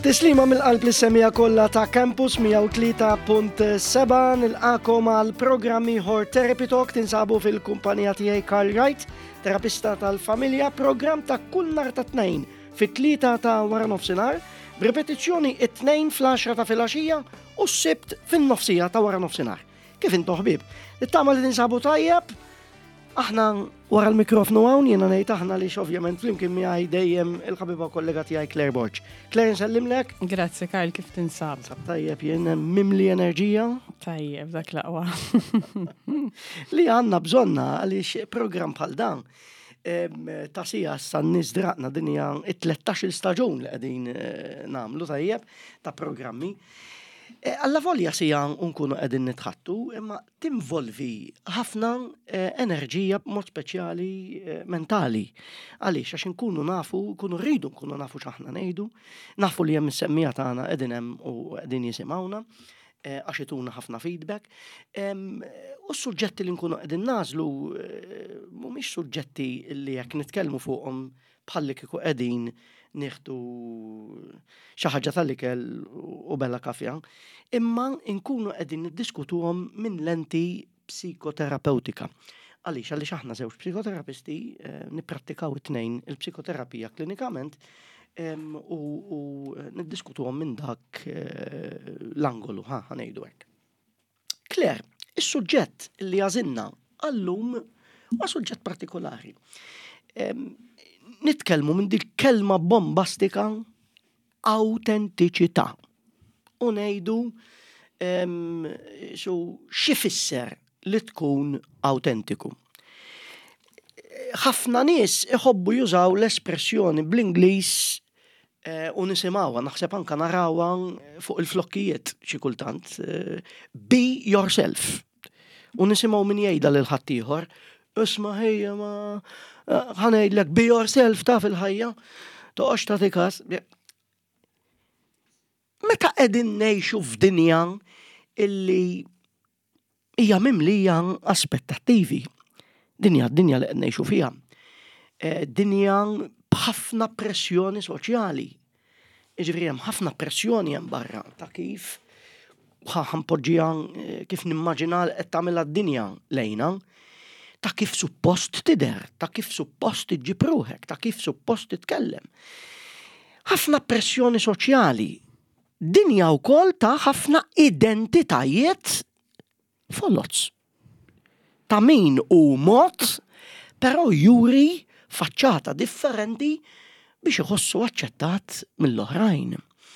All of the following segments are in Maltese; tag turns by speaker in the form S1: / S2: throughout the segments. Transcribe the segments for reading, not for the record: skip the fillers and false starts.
S1: Tislima mill-qalb l-semija kollha ta' Campus 103.7 nilqakom għal programmi ieħor Therapy Talk tinsabu fil-kumpanija tiegħi Carl Wright, terapista tal-familja, programm ta' kull nhar ta' tnejn fit-3 ta' wara nofsinhar, b'repetizzjoni it-tnejn fl-10 ta' filgħaxija u s-sibt fin-nofsija ta' wara nofsinhar. Kif intu ħbieb? Nittama li tinsabu tajjeb. Aħna wara l-mikrofonu hawn jiena ngħid aħna li ovvjament flimkien miegħi dejjem il-ħabiba kollega tiegħi Claire Borch. Claire nsellimlek.
S2: Grazzi Karl, kif tinsab?
S1: Tajjeb jien mimli enerġija.
S2: Tajjeb dak laqwa.
S1: Li għandna bżonna għaliex programm bħal dan ta' sija s-sannis draqna dinja it-13 staġun li qegħdin nagħmlu tajjeb ta' programmi. Alla volja sija nkunu qegħdin nitħattu, imma tinvolvi ħafna enerġija b'mod speċjali mentali. Għaliex għax nkunu rridu nkunu nafu x'aħna ngħidu, nafu li hemm is-semmija tagħna qegħdin hemm u qegħdin jisimgħuna għax ituna ħafna feedback. U s-suġġetti li nkunu qegħdin nażlu mhumiex suġġetti li jekk nitkellmu fuqhom bħalli kieku qegħdin nieħdu xi ħaġa tal-ikel u bella kafja, imma nkunu qegħdin niddiskutuhom minn lenti psikoterapeutika. Għaliex aħna żewġ psikoterapisti nipprattikaw it-tnejn il-psikoterapija klinikament u niddiskutuhom minn dak l-angolu, ħanejdu hekk. Claire, is-suġġett li għażilna għallum huwa suġġett partikolari. Nitkellmu minn dik kelma bombastika autentiċità. U ngħidu xi fisser li tkun autentiku. Ħafna nies iħobbu jużaw l-espressjoni bl-Ingliż u nisimgħuha, naħseb anke narawha fuq il-flokkijiet xi kultant. Be yourself. U nisimgħu min jgħidha lil ħadd ieħor, isma' ħejja ma ħanejdlek be yourself ta' fil-ħajja, toqgħodx tagħti każ. Meta qegħdin ngħixu f'dinja illi hija mimlija aspettattivi. Dinja li qed ngħixu fiha. Dinja b'ħafna pressjoni soċjali. Jiġifieri hemm ħafna pressjoni hemm barra ta' kif ħanpoġġiha kif nimmaġina qed tagħmilha d-dinja lejna. Ta' kif suppost tidher, ta' kif suppost iġġib ruħek, ta' kif suppost titkellem. Ħafna pressjoni soċjali. Dinja wkoll ta' ħafna identitajiet folots. Ta' min u mod, però juri faċċata differenti biex iħossu aċċettat mill-oħrajn.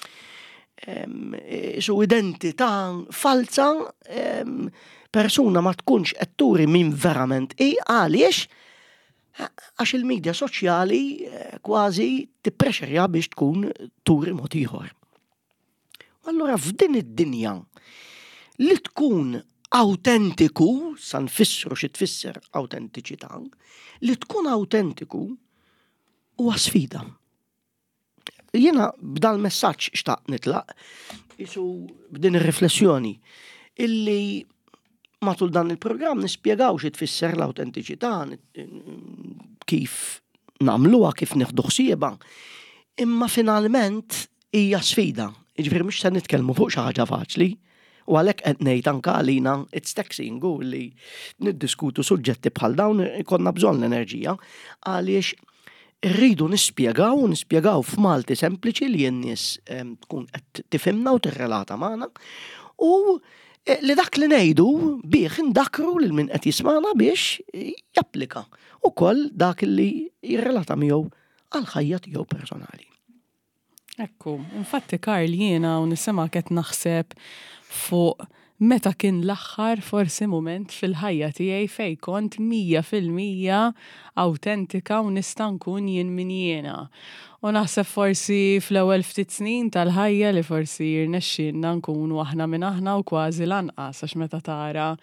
S1: Su identità falsa persuna ma tkunx qed turi min verament għaliex għax il-medja soċjali kważi tipprexxerja biex tkun turi mod ieħor. Allura f'din id-dinja li tkun autentiku, sa nfissru xi tfisser autentiċità, li tkun autentiku huwa sfida. Jiena b'dal messaġġ xtaqt nitlaq isu b'din ir-riflessjoni illi matul dan il-programm nispjegaw xi tfisser l-autentiċità, kif nagħmluha, kif nieħdu ħsiebha. Imma finalment hija sfida. Jiġifieri mhux se nitkellmu fuq xi ħaġa faċli, u għalhekk qed ngħid anke għalina it's taxing li niddiskutu suġġetti bħal dawn ikollna bżonn l-enerġija għaliex irridu nispjegaw f'Malti sempliċi li n-nies tkun qed tifhimna u tirrelata magħna u li dak li ngħidu bih indakru lil min qed jisma'na biex japplika wkoll dak li jirrelata miegħu għal ħajja tiegħu personali.
S2: Ekku, infatti Karl jiena u nisimgħek qed naħseb fuq meta kien l-aħħar forsi mument fil-ħajja tiegħi fejn kont 100% autentika u nista' nkun jien min jiena. U naħseb forsi fl-ewwel ftit snin tal-ħajja li forsi jirnexxielna nkunu aħna minn aħna u kważi lanqas għax meta tara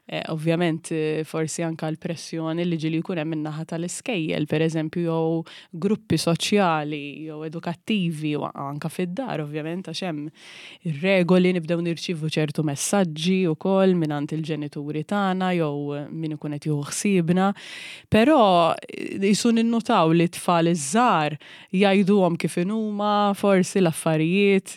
S2: Ovvjament forsi anka l-pressjoni li ġili jkun hemm min-naħa tal-iskejjel, pereżempju jew gruppi soċjali jew edukattivi u anka fid-dar ovvjament għax hemm ir-regoli nibdew nirċievu ċertu messaġġi wkoll mingħand il-ġenituri tagħna jew min ikun qed jieħu ħsiebna. Però jisu ninnutaw li tfal iż-żgħar jgħiduhom kif huma forsi l-affarijiet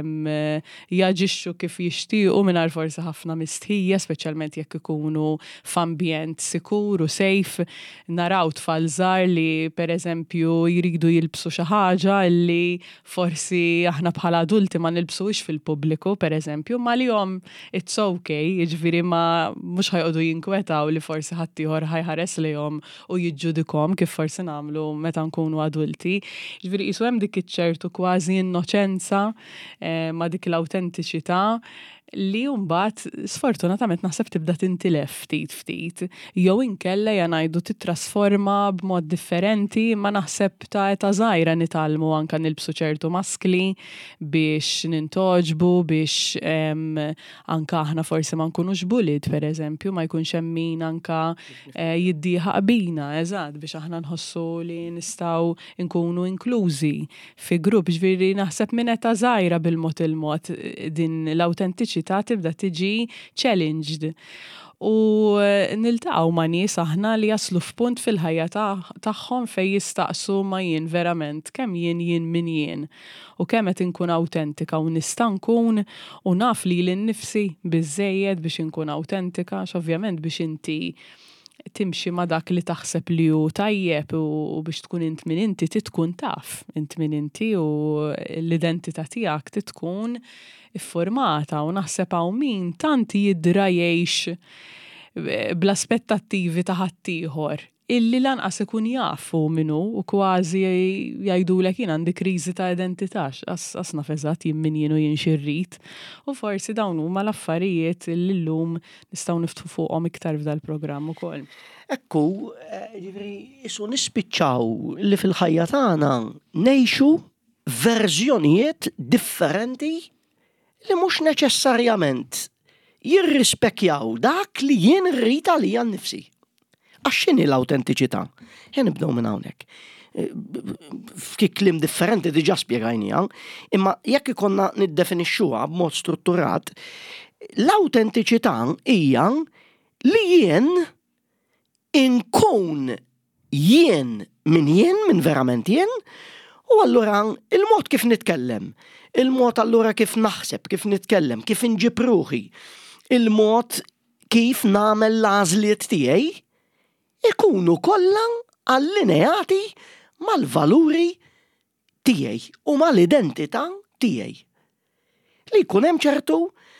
S2: jaġixxu kif jixtiequ mingħajr forsi ħafna mistħija, speċjalment jekk ikunu f'ambjent sikur u safe. Naraw tfal żgħar li pereżempju jridu jilbsu xi ħaġa li forsi aħna bħala adulti ma nilbsuhiex fil-pubbliku pereżempju, ma lihom it's okay, jiġifieri ma mhux ħajqogħdu jinkwetaw li forsi ħadd ieħor ħajħares lihom u jiġġudikhom kif forsi nagħmlu meta nkunu adulti. Jiġifieri qisu hemm dik iċ-ċertu kważi innoċenza ma dik l-awtentiċità li mbagħad sfortunatament naħseb tibda tintilef ftit. Jew inkella ngħidu titrasforma b'mod differenti, ma naħseb ta' eta żgħira nitalmu anke nilbsu ċertu maskli biex nintoġbu, biex anke aħna forsi ma nkunux bullied pereżempju, ma jkunx hemm min anke jiddieħaq bina, eżatt, biex aħna nħossu li nistgħu nkunu inklużi fi grupp. Ġifieri naħseb minn eta żgħira bil-mod il-mod din l-awtentiċità tibda tiġi challenged. U niltaqgħu ma' nies aħna li jaslu f'punt fil-ħajja tagħhom fejn jistaqsu ma jien verament kemm jien min jien u kemm qed inkun awtentika u nista' nkun u naf li l-innifsi biżżejjed biex inkun awtentika, ovvjament biex inti timxi ma dak li taħseb li hu tajjeb u biex tkun int min inti tkun taf int min inti u l-identità tiegħek tkun iffurmata u naħseb hawn min tant jidra jgħix bl-aspettattivi ta' ħaddieħor illi lanqas ikun jafu minnu u kważi jgħidulek jien għandi kriżi ta' identità għas naf eżatt jien min jien u jien xirrid. U forsi dawn huma l-affarijiet li llum nistgħu niftħu fuqhom iktar f'dal-programm ukoll.
S1: Ekku, ġifieri isu nispiċċaw li fil-ħajja tagħna ngħixu verżjonijiet differenti li mhux neċessarjament jirrispekjaw dak li jien rrid għalija nnifsi. Għax x'inhi l-awtentiċità? Nibdew minn hawnhekk. F'kik kliem differenti diġà spjegajnija, imma jekk ikonna niddefinixxuha b'mod strutturat, l-awtentiċità hija li jien inkun jien minn verament jien, u allura il-mod kif nitkellem, il-mod allura kif naħseb, kif nitkellem, kif inġib ruħi, il-mod kif nagħmel l-għażliet tiegħi ikunu kollha allineati mal-valuri tiegħi u mal-identità tiegħi. Li jkun hemm ċertu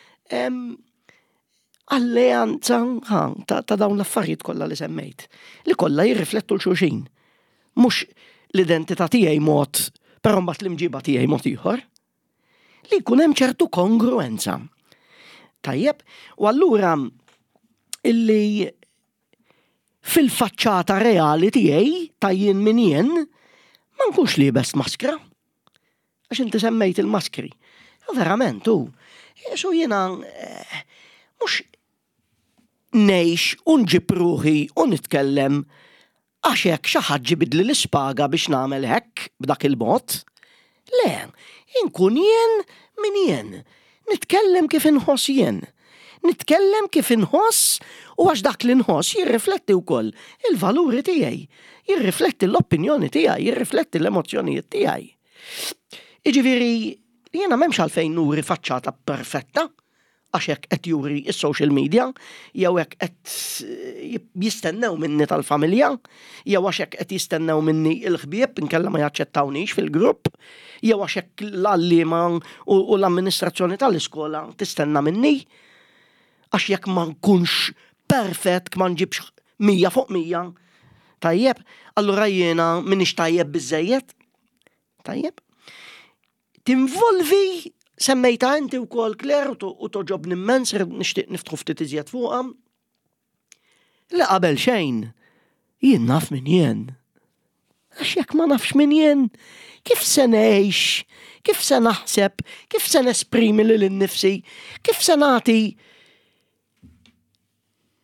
S1: alleanza ta' dawn l-affarijiet kollha li semmejt, li kollha jirriflettu l-xulxin. Mhux l-identità tiegħi mod, però mbagħad l-imġiba tiegħi mod ieħor. Li jkun hemm ċertu kongruenza. Tajjeb, u allura illi fil-faċċata reali tiegħi ta' jien min jien ma nkunx libes maskra. Għax inti semmejt il-maskri. Verament hu. So jiena mhux ngħix u nġib ruħi u nitkellem għax hekk xi ħadd ġibidli l-ispaga biex nagħmel hekk b'dak il-mod. Le, inkun jien min jien. Nitkellem kif inħoss jien. Nitkellem kif inħoss u għax dak li nħoss jirrifletti wkoll il-valuri tiegħi, jirrifletti l-opinjoni tiegħi, jirrifletti l-emozzjonijiet tiegħi. Jiġifieri jiena m'hemmx għalfejn nuri faċċata perfetta għax hekk qed juri s-social media, jew hekk qed jistennew minni tal-familja, jew għax hekk qed jistennew minni l-ħbieb inkella ma jaċċettawniex fil-grupp, jew għax hekk l-għalliema u l-amministrazzjoni tal-iskola tistenna minni. Għax jekk ma nkunx perfett, ma nġibx 100 fuq 100, tajjeb, allura jiena minix tajjeb biżżejjed. Tajjeb. Tinvolvi semmejta inti wkoll Kler u toġobni immens, nixtieq niftħu ftit iżjed fuqha. Li qabel xejn, jien naf min jien. Għax jekk ma nafx min jien, kif se ngħix, kif se naħseb, kif se nesprimi lil innifsi, kif se nagħti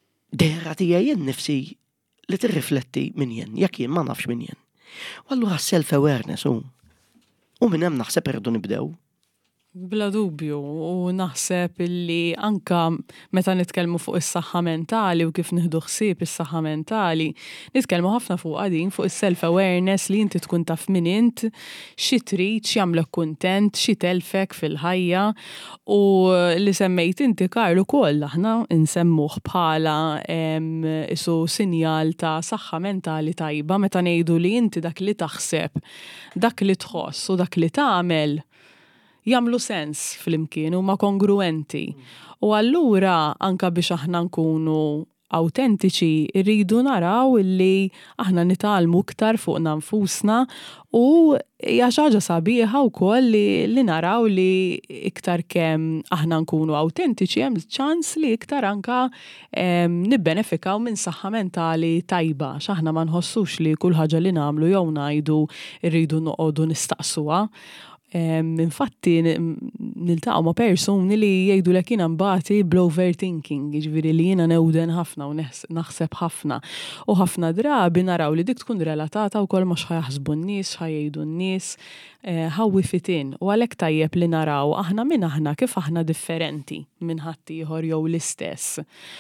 S1: era tiegħi jien nifsi li tirrifletti min jien, jekk jien ma nafx min jien. U allura self-awareness u minn hemm naħseb irridu nibdew.
S2: Bla dubju, u naħseb illi anka meta nitkellmu fuq is-saħħa mentali u kif nieħdu ħsieb is-saħħa mentali, nitkellmu ħafna fuq din fuq is-self-awareness li inti tkun taf min int, xi trid, x'jagħmlek kuntent, xi telfek fil-ħajja u li semmejt inti Karl ukoll aħna nsemmuh bħala isu sinjal ta' saħħa mentali tajba meta ngħidu li inti dak li taħseb, dak li tħoss u dak li tagħmel jamlu sens fl-imkien u ma kongruenti. U allura anka biex aħna nkunu autentiċi irridu naraw illi aħna nitalmu iktar fuq nfusna u hija xi ħaġa sabiħa wkoll li naraw li iktar kemm aħna nkunu autentiċi hemm ċans li iktar anka nibbenefikaw minn saħħa mentali tajba x'aħna ma nħossux li kull ħaġa li nagħmlu jew ngħidu rridu noqogħdu nistaqsuha. Infatti niltaqgħu ma' persuni li jgħidu lek jiena mbagħad bl-overthinking, jiġifieri li jiena newden ħafna u naħseb ħafna. U ħafna drabi naraw li dik tkun relatata wkoll ma' x'ħajaħsbu n-nies, x'ħajjgħidu n-nies, how we fit in. U għalhekk tajjeb li naraw aħna minn aħna kif aħna differenti minn ħadd ieħor jew l-istess.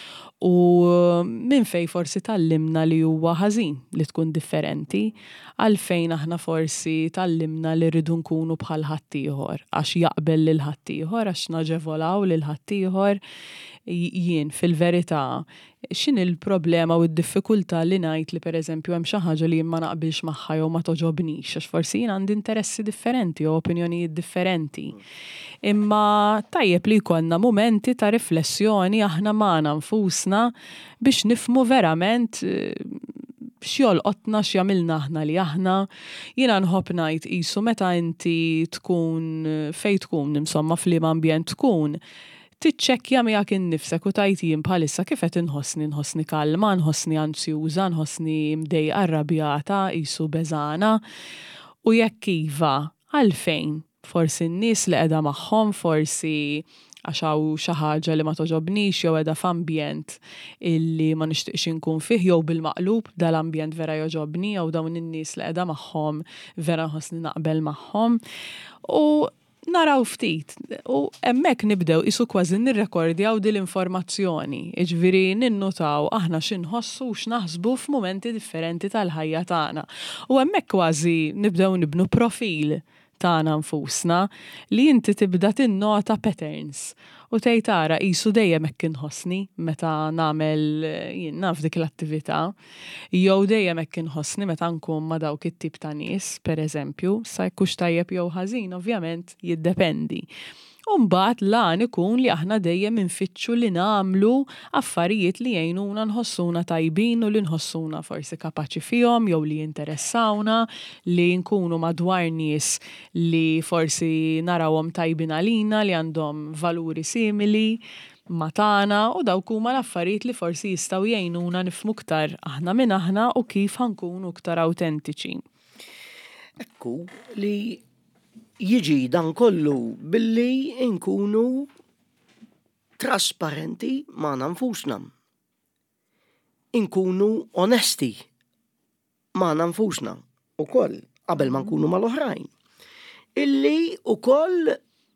S2: U minn fej forsi tallimna li huwa ħażin li tkun differenti, għalfejn aħna forsi tallimna li rridu nkunu bħal ħaddieħor għax jaqbel lil ħaddieħor għax naġevolaw lil ħaddieħor jien fil-verità x'in il-problema u d-diffikultà li ngħid li pereżempju hemm xi ħaġa li ma naqbilx magħha jew ma toġobnix għax forsi jien għandi interessi differenti u opinjonijiet differenti. Imma tajjeb li jkollna momenti ta' riflessjoni aħna magħna nfusna biex nifhmu verament x'jolqotna x'jagħmilna aħna li aħna. Jiena nħobb ngħid qisu meta inti tkun fejn tkun insomma f'liema ambjent tkun tiċċekkja miegħek innifsek u tajt jien bħalissa kif qed inħossni kalma, nħossni anzjuża, nħossni mdejqa arrabjata, qisu beżana u jekk iva għalfejn forsi n-nies li qiegħda magħhom forsi għax hawn xi ħaġa li ma toġobnix jew qiegħda f'ambjent illi ma nixtieqx inkun fih jew bil-maqlub dal-ambjent vera joġobni jew dawn in-nies li qiegħda magħhom vera nħossni naqbel magħhom u naraw ftit u hemmhekk nibdew isu kważi nirrekordjaw din l-informazzjoni, jiġifieri ninnotaw aħna x'inħossu u x'naħsbu f'mumenti differenti tal-ħajja tagħna. U hemmhekk kważi nibdew nibnu profil tagħna nfusna li inti tibda tinnota patterns u tgħid tara qisu dejjem hekk inħossni meta nagħmel jien naf dik l-attività jew dejjem hekk inħossni meta nkun ma' dawk it-tip ta' nies, pereżempju, sa jkunx tajjeb jew ħażin ovvjament jiddependi. U mbagħad lan ikun li aħna dejjem infittxu li nagħmlu affarijiet li jgħinuna nħossuna tajbin u li nħossuna forsi kapaċi fihom jew li jinteressawna, li nkunu madwar nies li forsi narawhom tajbin għalina li għandhom valuri simili ma' tagħna u dawk huma l-affarijiet li forsi jistgħu jgħinuna nifhmu iktar aħna minn aħna u kif ħankunu iktar awtentiċi.
S1: Ekku li jiġi dan kollu billi nkunu trasparenti ma' nfusna. Nkunu onesti ma' nfusna ukoll qabel ma nkunu mal-oħrajn. Illi ukoll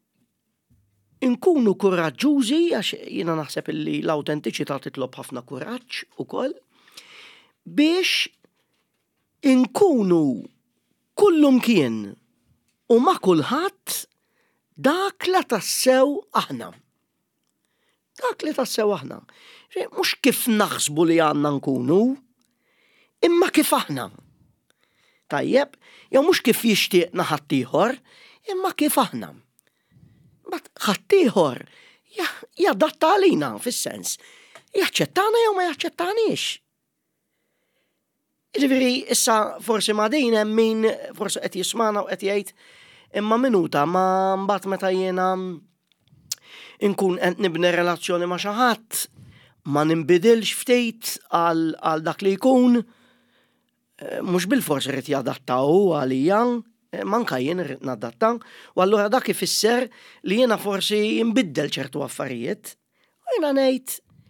S1: nkunu kuraġġużi għax jiena naħseb illi l-awtentiċità titlob ħafna kuraġġ ukoll biex nkunu kullum kien u ma' kulħadd dak li tassew aħna. Dak li tassew aħna. Mhux kif naħsbu li għandna nkunu, imma kif aħna. Tajjeb, jew mhux kif jixtieqna ħadd ieħor, imma kif aħna. Ħadd ieħor jadatta għalina fis-sens. Jaċċettana jew ma jaċċettanix. Jiġifieri issa forsi ma' din hemm min forsi qed jismana u qed jgħid imma minuta ma mbagħad meta jiena nkun qed nibni relazzjoni ma' xi ħadd ma ninbidilx ftit għal dak li jkun mhux bil-forsi rid jadattaw għalija, manka jien irrid nadatta, u allura dak ifisser li jiena forsi nbiddel ċertu affarijiet. U jiena ngħid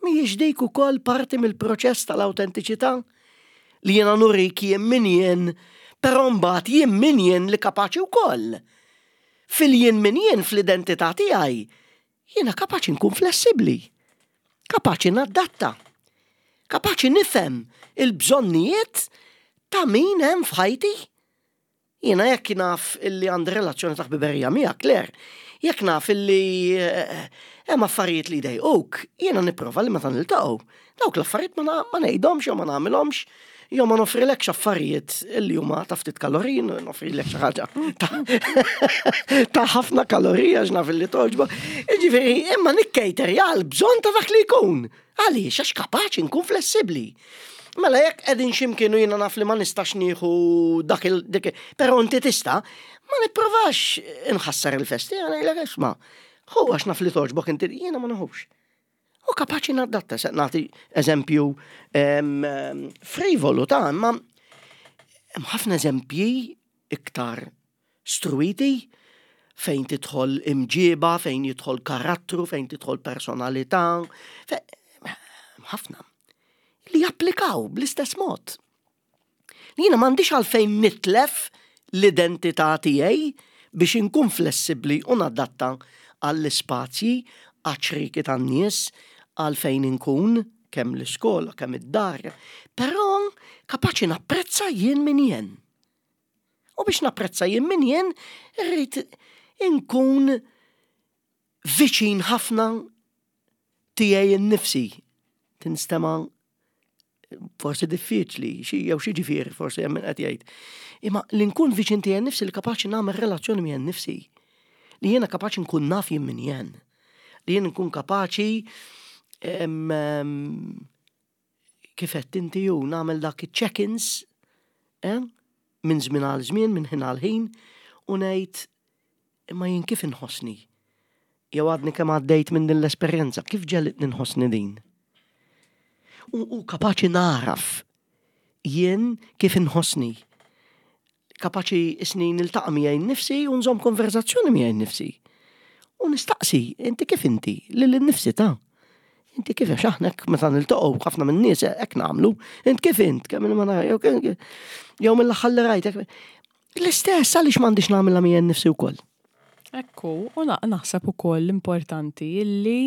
S1: Mhijiex dik ukoll parti mill-proċess tal-awtentiċità li jiena nurik jien min jien, però mbagħad jien min jien li kapaċi wkoll. Fil-jien min jien fl-identità tiegħi jiena kapaċi nkun flessibbli, kapaċi nadatta, kapaċi nifhem il-bżonnijiet ta' min hemm f'ħajti. Jiena jekk naf illi għandi relazzjoni ta' ħbiberija miegħek Claire, jekk naf illi hemm affarijiet li jdejquk, jiena nipprova li meta niltaqgħu. Dawk l-affarijiet ma ngħidhomx jew ma nagħmilhomx, jew ma nofrilekx affarijiet illi huma ta' ftit kalorin, nofrilek xi ħaġa ta' ħafna kalorija x'naf illi toġbok. Jiġifieri imma nikkejterja l-bżonn ta' dak li jkun. Għaliex għax kapaċi nkun flessibbli. Mela jekk qegħdin x'imkien u jiena naf li ma nistax nieħu dak però inti tista', ma nipprovax inħassar il-festi, ngħidlek isma', hu għax naf li toġbok inti jiena ma naħux. U kapaċi nadatta, se nagħti eżempju frivolu ta' imma hemm ħafna eżempji iktar struiti fejn tidħol imġieba, fejn jidħol karattru, fejn tidħol personalità, ħafna li japplikaw bl-istess mod. Jiena m'għandix għalfejn nitlef l-identità tiegħi biex inkun flessibbli u nadatta għall-ispazji għaċriki tan-nies għalfejn inkun kemm l-iskola, kemm id-dar, però kapaċi napprezza jien min jien. U biex napprezza jien min jien, irrid inkun viċin ħafna tiegħi nnifsi. Tinstema' forsi diffiċli, jew xi ġifieri forsi hemm min qed jgħid. Imma li nkun viċin tiegħi nnifsi li kapaċi nagħmel relazzjoni miegħi nnifsi. Li jiena kapaċi nkun naf jien min jien. Li jien nkun kapaċi kif qed inti hu nagħmel dak check-ins minn żmien għal żmien, minn ħin għal ħin u ngħid imma jien kif inħossni. Jew għadni kemm għaddejt minn din l-esperjenza, kif ġelitni nħossni din. U kapaċi naraf jien kif inħossni. Kapaċi isni niltaqa' miegħi nnifsi u nżomm konverzazzjoni miegħi nnifsi. U nistaqsi, inti kif inti? Lil-nifsi ta'. Inti kif x'aħnek meta niltaqgħu ħafna min-nies hekk nagħmlu, int kif int, kemm ma nara jew mill-aħħar li rajtek. L-istess għaliex m'għandix nagħmilha miegħi nnifsi wkoll.
S2: Ekku, u naħseb ukoll importanti illi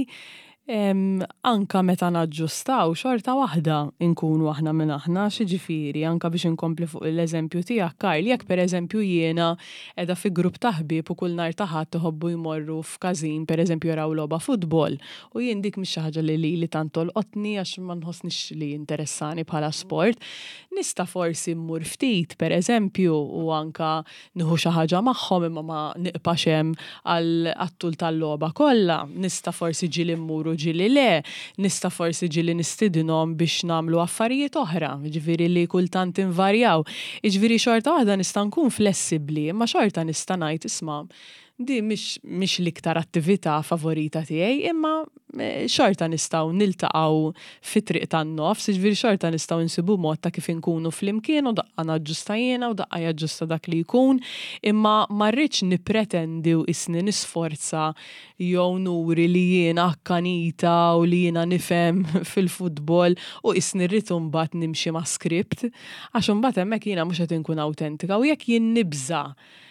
S2: anka meta naġġustaw xorta waħda nkunu aħna minn aħna, xiġifieri anka biex inkompli fuq l-eżempju tiegħek Karl, jekk pereżempju jiena qiegħda fi grupp ta' ħbieb u kull nhar ta' ħadd iħobbu jmorru f'każin pereżempju jaraw logħba futbol u jien dik mhix xi ħaġa li tant tolqotni għax ma nħossnix li interessani bħala sport, nista' forsi mmur ftit pereżempju u anka nieħu xi ħaġa magħhom imma ma niqpax hemm għall-tul tal-logħba kollha, nista' forsi ġieli mmur ġili le, nista' forsi ġili nistidinhom biex nagħmlu affarijiet oħra, ġifieri li kultant invarjaw. Ġifieri xorta waħda nista' nkun flessibbli, imma xorta nista' ngħid isma' di mhix l-iktar attività favorita tiegħi, imma xorta nistgħu niltaqgħu fit-triq tan-nofs, ġifieri xorta nistgħu nsibu mod ta' kif inkunu flimkien u daqqa naġġusta jiena u daqqa jaġġusta dak li jkun, imma ma rridx nippretendi u isni nisforza jew nuri li jiena akkanita u li jiena nifhem fil-futbol u isni rrid imbagħad nimxi ma' skript, għax imbagħad hemmhekk jiena mhux qed inkun awtentika u jekk jien nibża'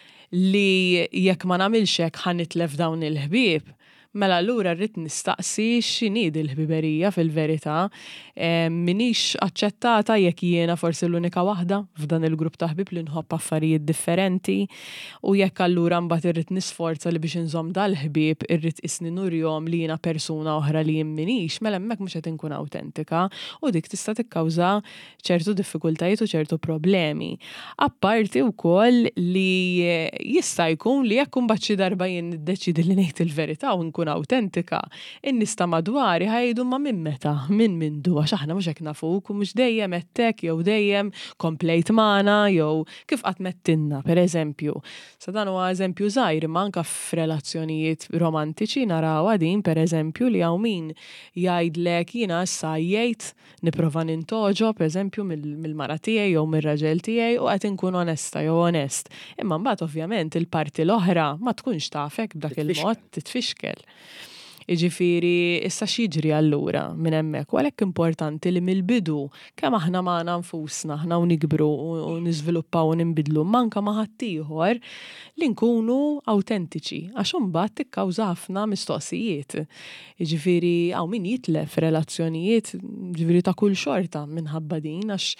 S2: li jekk ma nagħmilx hekk ħanitlef dawn il-ħbieb, mela allura rrid nistaqsi x'inhi l-ħbiberija fil-verità, minix aċċettata jekk jiena forsi l-unika waħda f'dan il-grupp ta' ħbieb li nħobb affarijiet differenti u jekk allura mbagħad irrid nisforza li biex inżomm dal-ħbieb irrid isni nurjhom li jiena persuna oħra li jien minix, mela hemmhekk mhux qed inkun awtentika u dik tista' tikkawża ċertu diffikultajiet u ċertu problemi. Apparti wkoll li jista' jkun li jekk imbagħad xi darba jien niddeċidi li ngħid il-verità u nkun awtentika, in-nies ta' madwari ħajdu ma minn meta, minn mindu, għax aħna mhux hekk nafuk u mhux dejjem għedtek jew dejjem komplejt magħna jew kif qatt mettinna, pereżempju. Sa dan huwa eżempju żgħir imma anke f'relazzjonijiet romantiċi naraw din pereżempju li hawn min jgħidlek jiena issa jgħid nipprova nintoġob pereżempju mill-mara tiegħi jew mir-raġel tiegħi u qed inkun onesta jew onest. Imma mbagħad ovvjament il-parti l-oħra ma tkunx tafek b'dak il-mod titfixkel. Jiġifieri issa x'jiġri allura minn hemmhekk u għalhekk importanti li mill-bidu kemm aħna magħna nfusna aħna u nikbru u niżviluppaw u ninbidlu manka ma' ħaddieħor li nkunu awtentiċi għax imbagħad tikkawża ħafna mistoqsijiet. Jiġifieri hawn min jitlef relazzjonijiet ġifieri ta' kull xorta minħabba din għax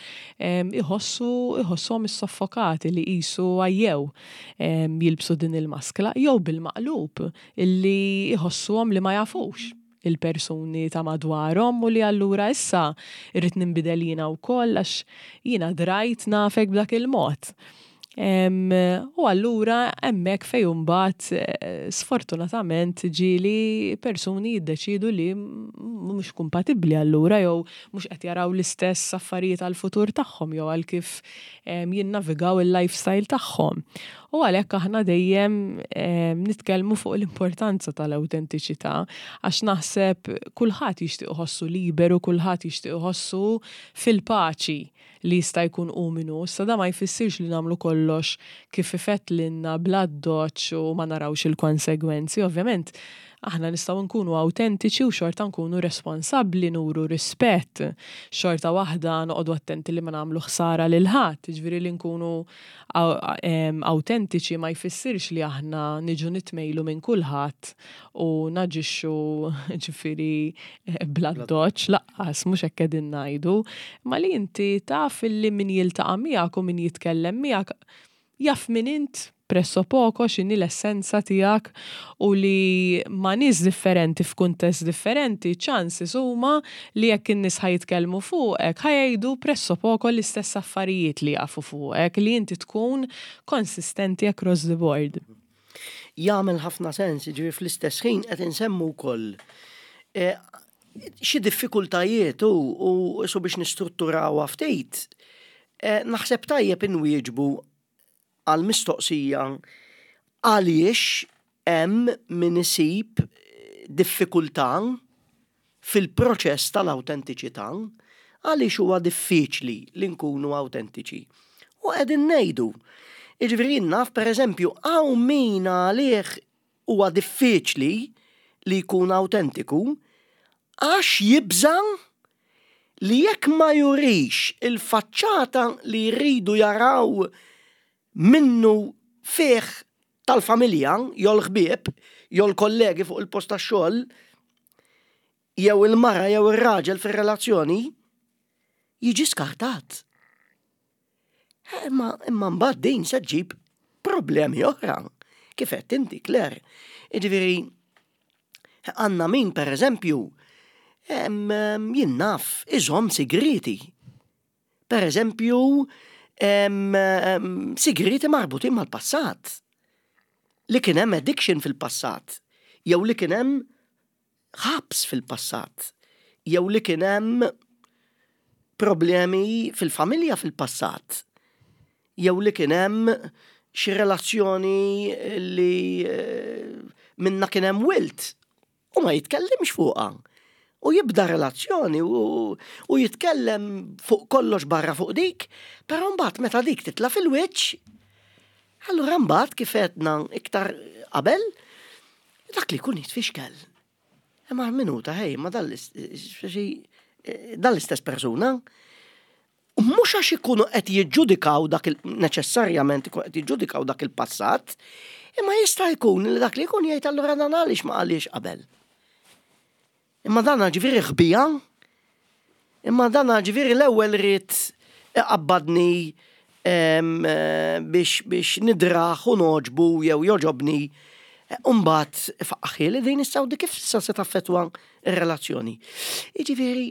S2: iħossuhom is-soffokati li qisu għajjew jilbsu din il-maskla jew bil-maqlub illi iħossuhom li ma jafux il-persuni ta' madwarhom u li allura issa irrid ninbidel jiena wkoll għax jiena drajt nafek b'dak il-mod. U allura hemmhekk fejn imbagħad sfortunatament ġieli persuni jiddeċiedu li mhux kompatibbli allura jew mhux qed jaraw l-istess affarijiet għall-futur tagħhom jew għal kif jinnavigaw il-lifestyle tagħhom. U għalhekk aħna dejjem nitkellmu fuq l-importanza tal-awtentiċità għax naħseb kulħadd jixtieq iħossu liberu, kulħadd jixtieq iħossu fil-paċi li jista' jkun hu minnu. Issa da ma jfissirx li nagħmlu kollox kif ifettlilna bla doċċ u ma narawx il-konsegwenzi. Ovvjament aħna nistgħu nkunu awtentiċi u xorta nkunu responsabbli nuru rispett. Xorta waħda noqogħdu attenti li ma nagħmlu ħsara lil ħadd. Jiġifieri li nkunu awtentiċi ma jfissirx li aħna niġu nitmejlu minn kulħadd u naġixxu ġifieri bla doċċ laqqas mhux hekk qegħdin ngħidu, ma li inti taf illi min jiltaqa' miegħek u min jitkellem miegħek jaf min int presso poco x'inhi l-essenza tiegħek u li ma' nies differenti f'kuntest differenti ċansis huma li jekk in-nies ħajitkellmu fuqek ħajgħidu presso poco l-istess affarijiet li jafu fuqek li inti tkun konsistenti across the board.
S1: Jagħmel ħafna sens, jiġri fl-istess ħin qed insemmu wkoll xi diffikultajiet u biex nistrutturawha ftit. Naħseb tajjeb inwieġbu għal-mistoqsija għaliex hemm min isib diffikultà fil-proċess tal-awtentiċità, għaliex huwa diffiċli li nkunu awtentiċi. U qegħdin ngħidu. Jiġifieri naf pereżempju hawn min għalih huwa diffiċli li jkun awtentiku għax jibża li jekk ma jurix il-faċċata li jridu jaraw minnu fih tal-familja, jew l-ħbieb, jew l-kollegi fuq il-post tax-xogħol, jew il-mara jew ir-raġel fir-relazzjoni, jiġi skartat. Imma mbagħad din se ġġib problemi oħra. Kif qed inti, Claire. Jiġifieri għandna min pereżempju jien naf iżhom sigriti. Pereżempju sigriti marbutin mal-passat. Li kien hemm addiction fil-passat, jew li kien hemm ħabs fil-passat, jew li kien hemm problemi fil-familja fil-passat, jew li kien hemm xi relazzjoni li minna kien hemm wilt u ma jitkellimx fuqha. U jibda relazzjoni u jitkellem fuq kollox barra fuq dik, però mbagħad meta dik titla' fil-wiċċ, allura mbagħad kif qedna iktar qabel, dak li jkun jitfixkel. Imma minuta ma dan l-istess persuna. U mhux għax ikunu qed jiġġudikaw dak neċessarjament ikun qed jiġġudikaw dak il-passat, imma jista' jkun li dak li jkun jgħid allura dan għaliex ma qaliex qabel. Imma dana ġifieri ħbija, imma dana ġifieri l-ewwel rrid iqabbadni biex nidraħ u noġbu jew joġobni u mbagħad ifaqqaħ li din issa dik kif issa se taffettwa r-relazzjoni. Jiġifieri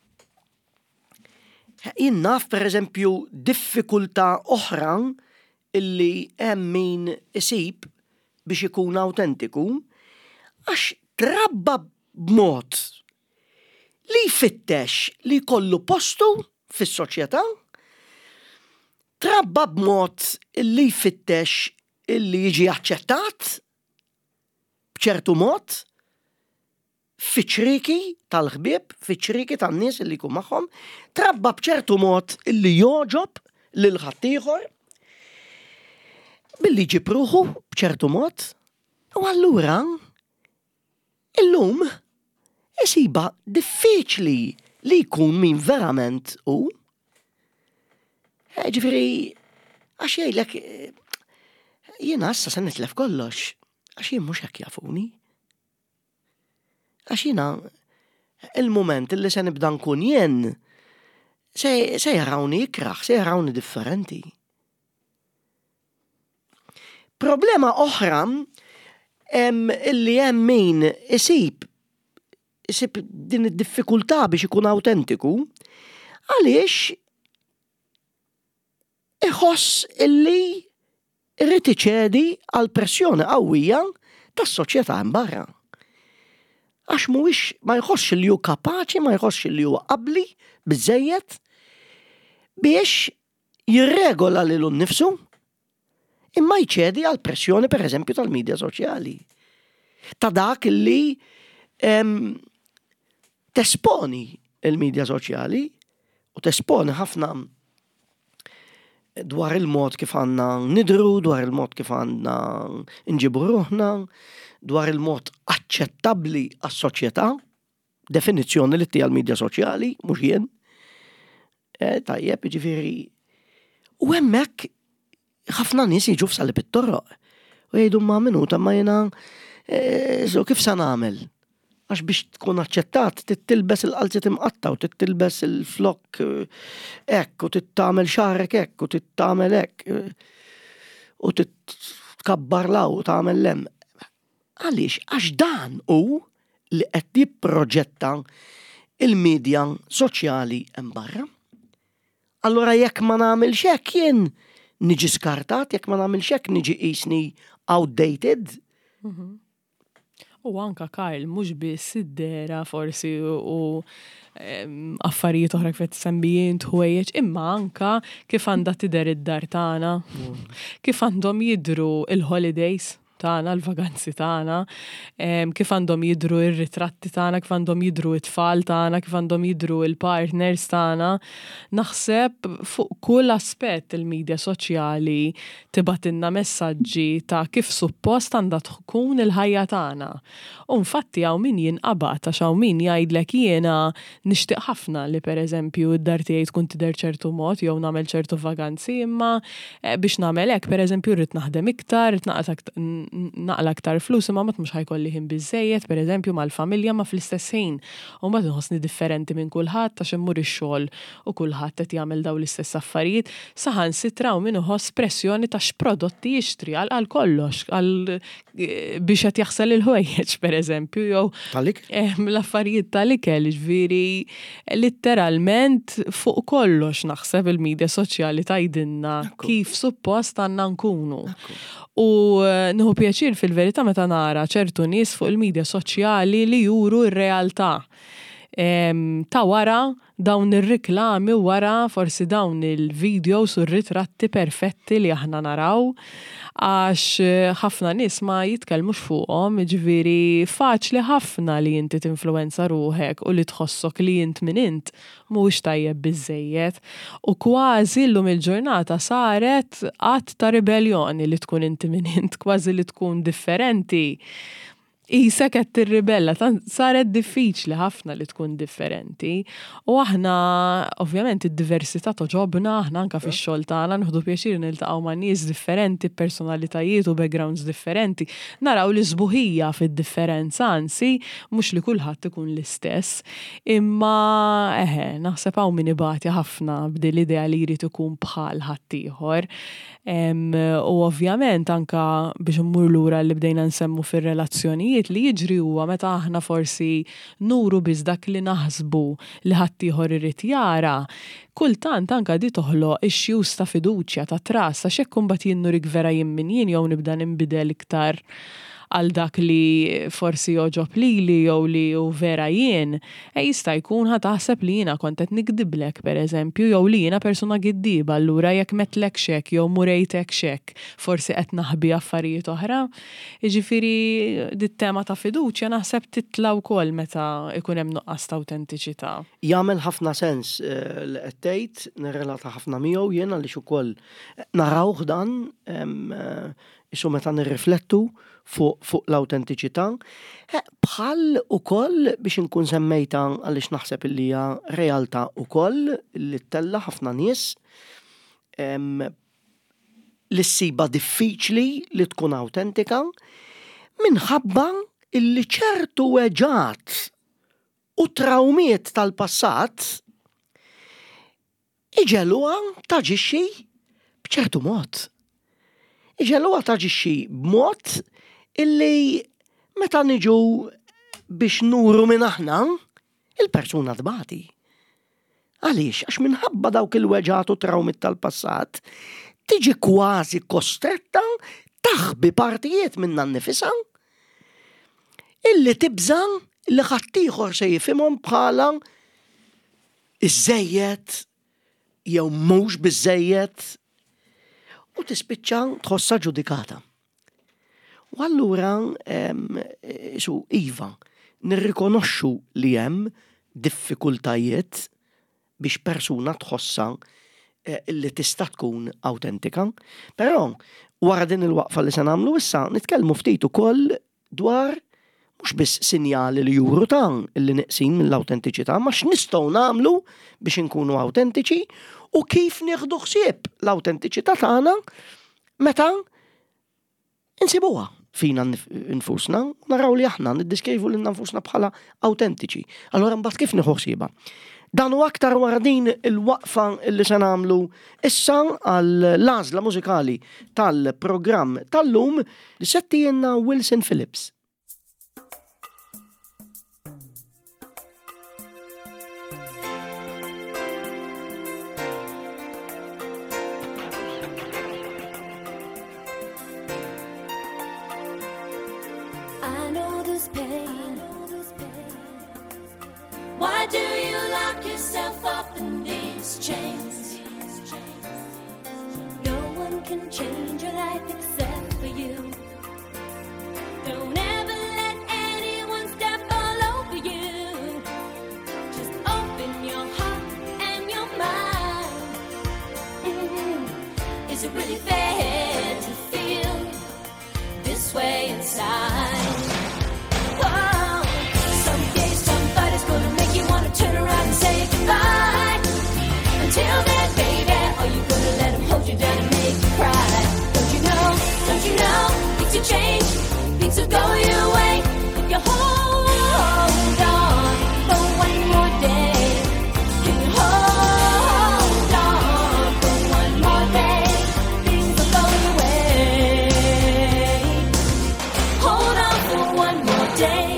S1: jien naf pereżempju diffikultà oħra illi hemm min isib biex ikun awtentiku għax trabba b'mod li jfittex li jkollu postu fis-soċjetà, trabba b'mod li jfittex illi jiġi aċċettat b'ċertu mod fiċriki tal-ħbieb, fiċriki tan-nies illi jkun magħhom, trabba b'ċertu mod illi joġob lil ħaddieħor billi jġib ruħu b'ċertu mod. U allura Illum, isiba diffiċli li jkun min verament u. Ġifieri, għax jgħidlek, jiena issa se nitlef kollox, għax jien mhux hekk jafuni. Għax jiena il-mument li se nibda nkun jien se jarawni ikraħ, se jarawni differenti. Problema oħra illi hemm min isib din id-diffikultà biex ikun awtentiku għaliex iħoss illi irrid iċedi għal pressjoni qawwija tas-soċjetà hemm barra. Għax mhuwiex ma jħossx li hu kapaċi, ma jħossx li huwa qabbli biżżejjed biex jirregola lilu nnifsu imma jċedi għal pressjoni pereżempju tal-midja soċjali. Ta' dak illi tesponi il-midja soċjali u tesponi ħafna dwar il-mod kif għandna nidru, dwar il-mod kif għandna nġibu ruħna, dwar il-mod aċċettabbli għas-soċjetà, definizzjoni li tija l-midja soċjali, mhux jien. Tajjeb, ġifieri. U hemmhekk ħafna nies jiġu f'sali bit-torroq u jgħidu ma' minuta ma jiena kif sa nagħmel. Għax biex tkun aċċettat, tittilbes il-qalzit imqatta u tittilbes il-flok hekk u tittamel xarek hekk u tittamel hekk u titkabbar law u tagħmel lem. Għaliex għax dan hu li qed jipproġetta il-midja soċjali hemm barra. Allura jekk ma nagħmilx hekk jien niġi skartat, jekk ma nagħmilx hekk niġi qisni outdated.
S2: U anka Karl, mhux biss id-dera forsi u affarijiet oħra kif sembijin ħwejjeġ, imma anka kif għandha tidher id-dar tagħna, kif għandhom jidhru il-holidays tagħna, l-vaganzi tagħna, kif għandhom jidhru ir-ritratti tagħna, kif għandhom jidhru it-tfal tagħna, kif għandhom jidhru il-partners tagħna. Naħseb fuq kull aspett il-midja soċjali tibatilna messaġġi ta' kif suppost għandha tkun il-ħajja tagħna. U infatti hawn min jinqabad għax hawn min jgħidlek jiena nixtieq ħafna li pereżempju id-dar tiegħi tkun tidher ċertu mod jew nagħmel ċertu vaganzi, imma biex nagħmel hekk pereżempju rrid naħdem iktar, rrid naqla aktar flus imma ma mhux ħajkolli ħin biżejjed pereżempju mal-familja ma fl-istess ħin. U mbagħad inħossni differenti minn kulħadd għax immur ix-xogħol u kulħadd qed jagħmel dawn l-istess affarijiet. Saħansitra min iħoss pressjoni ta' x'prodotti jixtri għal kollox, biex qed jaħsel il-ħwejjeġ pereżempju jew l-affarijiet tal-ikel, ġifieri litteralment fuq kollox naħseb il-midja soċjali tgħidilna kif suppost għandna nkunu. U nieħu pjaċir fil-verità meta nara ċertu nies fuq il-midja soċjali li juru r-realtà. Ta' wara dawn ir-riklami wara forsi dawn il-videos u r-ritratti perfetti li aħna naraw għax ħafna nies ma jitkellmux fuqhom, ġifieri faċli ħafna li inti tinfluwenza ruħek u li tħossok li int minn int mhuwiex tajjeb biżejjed u kważi llum il-ġurnata saret qatt ta' ribelljoni li tkun inti minn int, kważi li tkun differenti. Isek qed tirribella, saret diffiċli ħafna li tkun differenti. U aħna, ovvjament, id-diversità toġobna, aħna anke fix-xogħol tagħna nieħdu pjaċir niltaqgħu ma' nies differenti, personalitajiet u backgrounds differenti. Naraw li sbuħija fid-differenza, anzi, mhux li kulħadd ikun l-istess. Imma naħseb hawn min ibati ħafna b'din l-idea li jrid ikun bħal ħaddieħor. U ovvjament anke biex immur lura li bdejna nsemmu fir-relazzjonijiet li jiġri huwa meta aħna forsi nuru biss dak li naħsbu li ħaddieħor irid jara, kultant anke di toħloq issues ta' fiduċja ta' trust għax hekk imbagħad jien nurik vera jien min jien jew nibda ninbidel iktar għal dak li forsi joġob lili jew li hu vera jien, jista' jkun taħseb li jiena kont qed nikdiblek pereżempju jew li jiena persuna giddiba allura jekk metlek xek jew murejtek xek forsi qed naħbi affarijiet oħra. Jiġifieri dit-tema ta' fiduċja naħseb titla' wkoll meta ikun hemm nuqqas ta' awtentiċità.
S1: Jagħmel ħafna sens li qed tgħid, nirrelata ħafna miegħu jien għaliex ukoll narawh dan isu meta nirriflettu fuq l-autentiċità. Bħal ukoll biex inkun semmejta għaliex naħseb li hija realtà ukoll li tella ħafna nies li ssiba diffiċli li tkun autentika minħabba illi ċertu weġat u trawmiet tal-passat iġeluha taġixxi b'ċertu mod. Iġeluha taġixxi b'mod illi meta niġu biex nuru minn aħna il-persuna tbati. Għaliex, għax minħabba dawk il-weġat u trawmit tal-passat, tiġi kważi kostretta taħbi partijiet minna nnifisha illi tibża li ħaddieħor se jifhimhom bħala iżejjed jew mhux biżejjed u tispiċċa tħossha ġudikata. U allura iva, nirrikonoxxu li hemm diffikultajiet biex persuna tħossa illi tista' tkun autentika, però wara din il-waqfa li se nagħmlu issa nitkellmu ftit ukoll dwar mhux biss sinjali li juru illi neqsin mill-autentiċità, ma x'nistgħu nagħmlu biex inkunu autentiċi u kif nieħdu ħsieb l-autentiċità tagħna meta insibuha fina nfusna, naraw li aħna niddiskrivu lil nfusna bħala autentiċi. Allura mbagħad kif nieħu ħsiebha? Dan u aktar wara din il-waqfa li se nagħmlu issa għall-għażla mużikali tal-programm tal-lum li settijinna Wilson Phillips.
S3: Why do you lock yourself up in these chains? No one can change your life except for you. Don't ever let anyone step all over you. Just open your heart and your mind. Is it really fair to feel this way inside? Whoa. Someday somebody's gonna make you wanna turn around and say goodbye. Until then, baby, are you gonna let him hold you down and make you cry? Don't you know, things will change, things will go your way. If you hold on for one more day, can you hold on for one more day? Things will go your way. Hold on for one more day.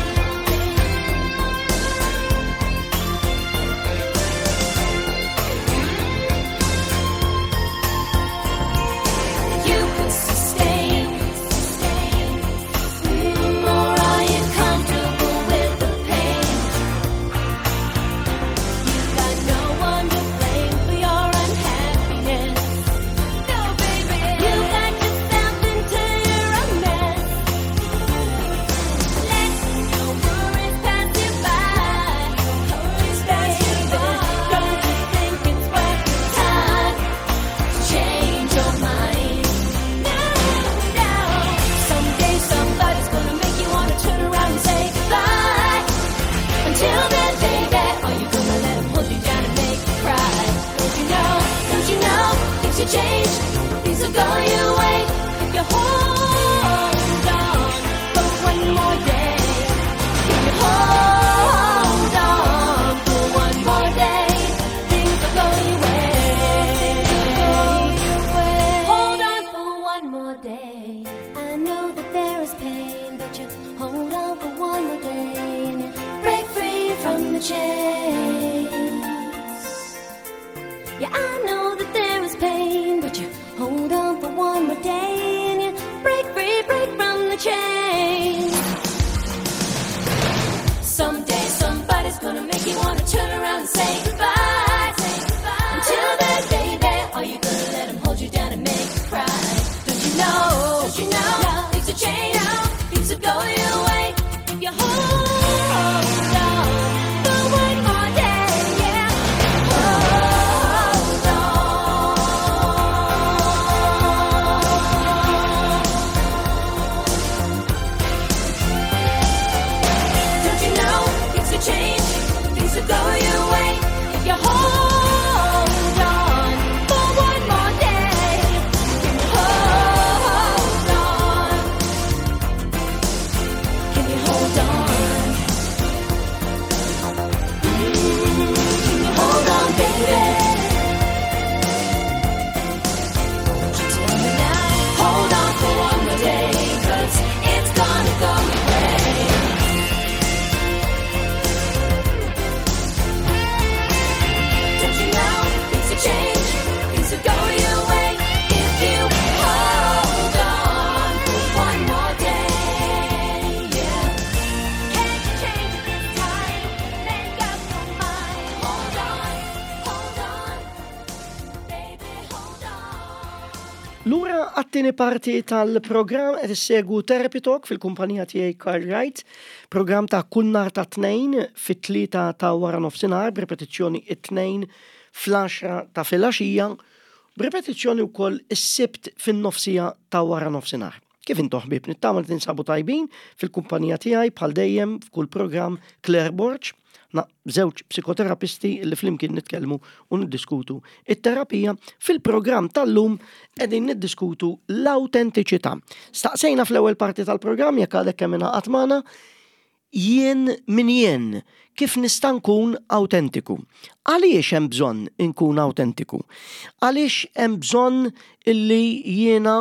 S3: Change, things will go your way if you hold on for one more day. If you hold on for one more day, things will go your way. Hold on for one more day. I know that there is pain, but you hold on for one more day and you break free from the chains. Yeah, I know that there is pain, but you hold on for one more day and you break from the chains. Someday somebody's gonna make you wanna turn around and say goodbye. Until then, baby, are you gonna let him hold you down and make you cry? Don't you know, things will change, things will go your way if you hold on for one more day. if you hold on for one more day. Can you hold on? Can you hold on? Can you hold on, baby? Won't you tell me now? Hold on for one more day, 'cause it's gonna go away. Don't you know things will change, things will go your way if you hold on for one more day. Yeah. Can't you change it this time? Make up your mind. Hold on, baby, hold on.
S1: Lura għattini parti tal-program qed issegwu Therapy Talk fil-kumpanija tiegħi Carl Wright, program ta' kull nhar ta' tnejn fit-tlieta ta' wara nofsinhar, b'repetizzjoni it-tnejn fl-10 ta' filgħaxija, b'repetizzjoni wkoll is-sibt fin-nofsija ta' wara nofsinhar. Kif intom ħbieb nittama li tinsabu tajbin fil-kumpanija tiegħi bħal dejjem f'kull programm Claire Borch, żewġ psikoterapisti li flimkien nitkellmu u niddiskutu it-terapija. Fil-programm tal-lum qegħdin niddiskutu l-awtentiċità. Staqsejna fl-ewwel parti tal-programm jekk għadek kemm ingħaqad magħna jien min jien kif nista' nkun awtentiku. Għaliex hemm bżonn inkun awtentiku? Għaliex hemm bżonn illi jiena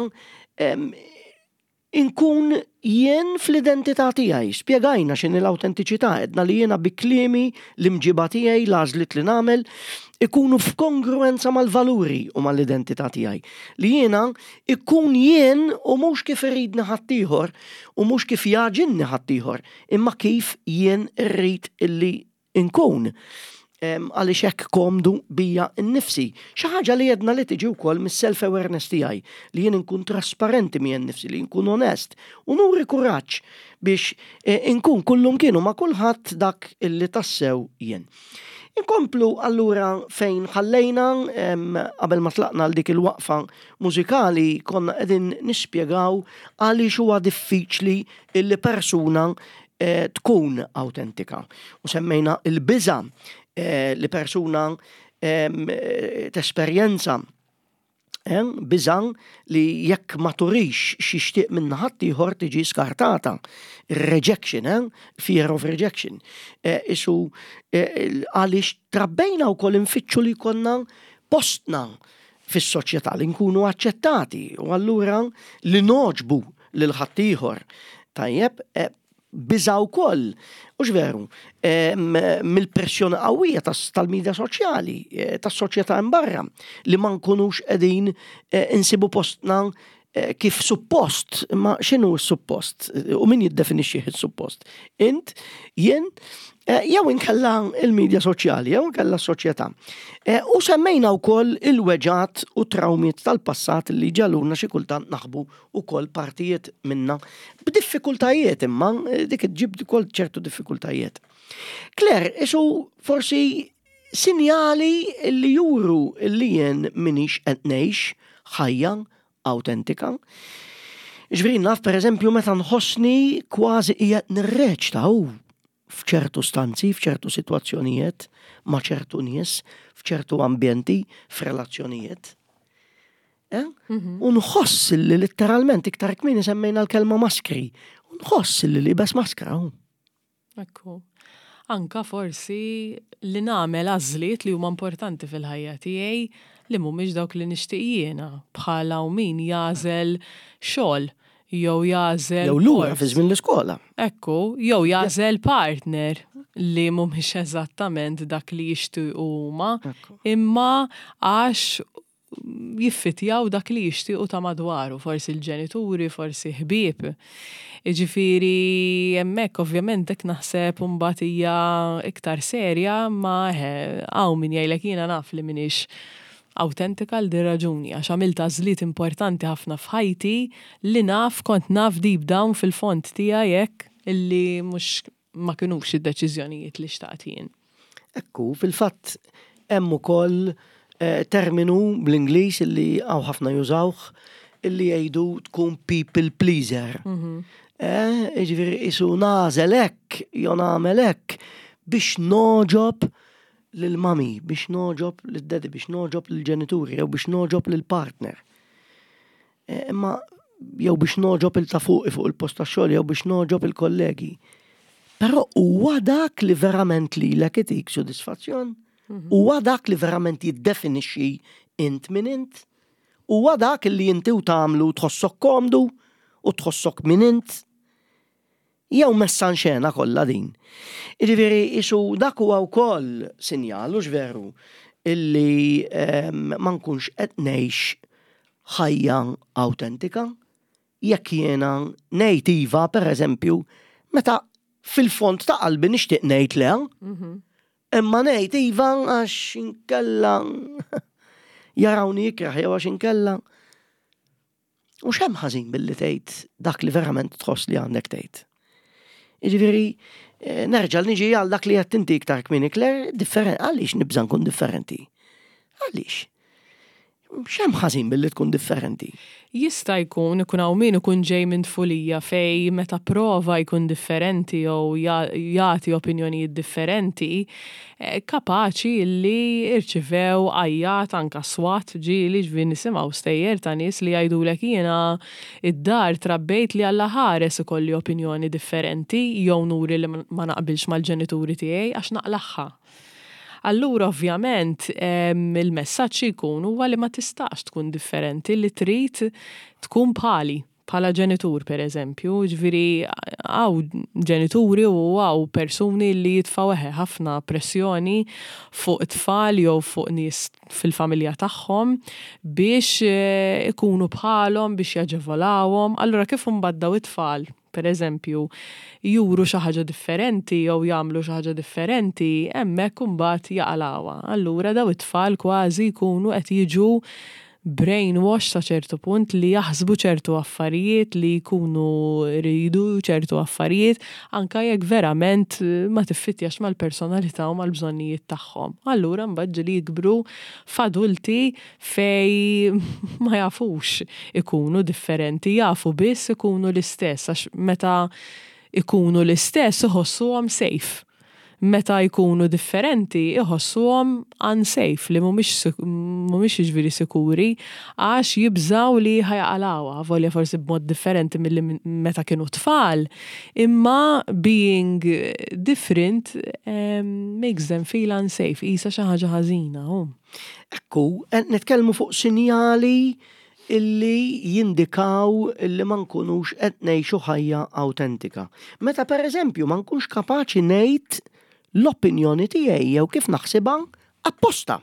S1: inkun jien fl-identità tiegħi. Spjegajna x'inhi l-awtentiċità, edna li jiena bi kliemi l-imġiba tiegħi l-għażliet li nagħmel ikunu f'kongruenza mal-valuri u mal-identità tiegħi. Li jiena ikun jien u mhux kif iridni ħaddieħor u mhux kif jaġinni ħaddieħor, imma kif jien irrid illi nkun. Għaliex hekk komdu bija nnifsi. Xi ħaġa li jedna li tiġi wkoll mis-self-awareness tiegħi li jien inkun trasparenti mien nnifsi, li nkun onest u nuri kuraġġ biex inkun kullum kienu ma' kulħadd dak illi tassew jien. Inkomplu allura fejn ħallejna qabel ma tlaqna l dik il-waqfa mużikali konna qegħdin nispjegaw għaliex huwa diffiċli illi persuna tkun awtentika. U semmejna il-biża' li persuna tesperjenza biżan li jekk ma turix xixtieq minn ħadd ieħor tiġi skartata. Rejection, fear of rejection. Isu għaliex trabbejna wkoll infittxu li konna postna fis-soċjetà li nkunu aċċettati u allura li noġbu lil ħadd ieħor. Tajjeb, biża wkoll, u x'veru, mill-pressjoni qawwija tal-midja soċjali, tas-soċjetà imbarra, li ma nkunux qegħdin insibu postna kif suppost, ma x'inhu s-suppost u min jiddefinixxi s-suppost. Int, jien, jew inkella il-midja soċjali, jew inkella s-soċjetà. U semmejna wkoll il-weġat u trawmiet tal-passat li ġaluna xi kultant naħbu wkoll partijiet minna b'diffikultajiet imma dik iġġib ukoll ċertu diffikultajiet. Claire, isu forsi sinjali li juru li jien minix qed ngħix ħajja autentika. Ġifieri naf pereżempju meta nħossni kważi qiegħed nirreċtaw f'ċertu stanzi, f'ċertu sitwazzjonijiet, ma' ċertu nies, f'ċertu ambjenti, f'relazzjonijiet. U nħoss li letteralment iktar kmieni semmejna l-kelma maskri. U nħoss li libes maskra.
S2: Ekku. Anka forsi li nagħmel għażliet li huma importanti fil-ħajja tiegħi li mhumiex dawk li nixtieq jiena bħala u min jażel xogħol jew jażel
S1: Jew lura fi żmien l-iskola.
S2: Ekku, jew jażel partner li mhumiex eżattament dak li jixtiequ huma, imma għax jiffitjaw dak li jixtiequ ta' madwaru, forsi l-ġenituri, forsi ħbieb. Jiġifieri hemmhekk ovvjament dik naħseb imbagħad hija iktar serja ma hawn min jgħidlek jiena naf li m'iniex autentika l din raġuni għax għamilt għażliet importanti ħafna f'ħajti li kont naf deep down fil-fond tiegħi hekk illi mhux ma kinux id-deċiżjonijiet li xtaqt jien.
S1: Ekku, fil-fatt hemm ukoll terminu bl-Ingliż illi hawn ħafna jużawh illi jgħidu tkun people pleaser. Ġifieri isu nagħżel hekk jew nagħmel hekk biex noġob lill-mami, biex noġob lid-daddy, biex noġob lill-ġenituri, jew biex noġob lill-partner. Imma jew biex noġob il-ta' fuq il-post tax-xogħol, jew biex noġob il-kollegi. Però huwa dak li verament lilek itik sodisfazzjon, huwa dak li verament jiddefinixxi int min int, huwa dak li inti u tagħmlu tħossok komdu u tħossok min int. Jew messan xena kollha din. Jiġifieri isu dak huwa wkoll sinjal hux veru illi ma nkunx qed ngħix ħajja awtentika. Jekk jiena ngħid iva pereżempju meta fil-fond ta' qalbi nixtieq ngħid le, imma ngħid iva għax inkella jarawni jikraħ jew għax inkella. U x'hemm ħażin billi tgħid dak li verament tħoss li għandek tgħid. Jiġifieri nerġa' niġi għal dak li qed inti iktar kmieni Claire, għaliex nibża nkun differenti? Għaliex? X'hemm ħażin billi tkun differenti?
S2: Jista' jkun hawn min ikun ġej minn tfulija fej meta prova jkun differenti jew jagħti opinjonijiet differenti, kapaċi li irċivew għajjat anka swat ġieli ġvien nisimgħu stejjer ta' nies li jgħidulek jiena id-dar trabbejt li Alla ħares ikolli opinjoni differenti jew nuri li ma naqbilx mal-ġenituri tiegħi għax naqlaħħa. Allura ovvjament il-messaġġ jkun huwa li ma tistax tkun differenti li trid tkun bħala ġenitur pereżempju, ġifieri hawn ġenituri u hawn persuni li jitfgħu ħafna pressjoni fuq it-tfal jew fuq nies fil-familja tagħhom biex ikunu bħalhom biex jaġevolawhom. Allura kif imbagħad it-tfal pereżempju juru xi ħaġa differenti jew jagħmlu xi ħaġa differenti, hemmhekk imbagħad jaqalawha. Allura daw it-tfal kważi jkunu qed jiġu brainwash sa ċertu punt li jaħsbu ċertu affarijiet li jkunu rridu ċertu affarijiet anka jekk verament ma tiffittjax mal-personalità u mal-bżonnijiet tagħhom. Allura mbagħad li jikbru f'adulti fej ma jafux ikunu differenti, jafu biss ikunu l-istess għax meta ikunu l-istess iħossuhom safe. Meta jkunu differenti iħossuhom unsafe li mhumiex jiġifieri sikuri għax jibżgħu li ħajaqalawha volja forsi b'mod differenti milli meta kienu tfal, imma being different makes them feel unsafe, qisha xi ħaġa ħażina.
S1: Ekku, nitkellmu fuq sinjali illi jindikaw illi ma nkunux qed ngħixu ħajja awtentika. Meta pereżempju ma nkunx kapaċi ngħid l-opinjoni tiegħi jew kif naħsibha apposta.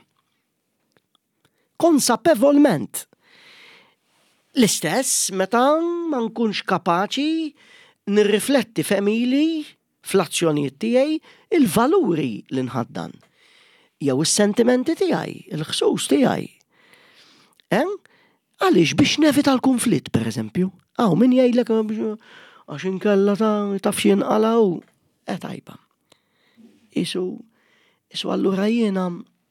S1: Konsapevolment. L-istess meta ma nkunx kapaċi nirrifletti f'emili fl-azzjonijiet tiegħi il-valuri li nħaddan. Jew is-sentimenti tiegħi, il-ħsuż tiegħi. Għaliex biex nevita l-konflitt pereżempju. Min jgħidlek għax inkella taf x'inqalgħu tajba. Isu allura jiena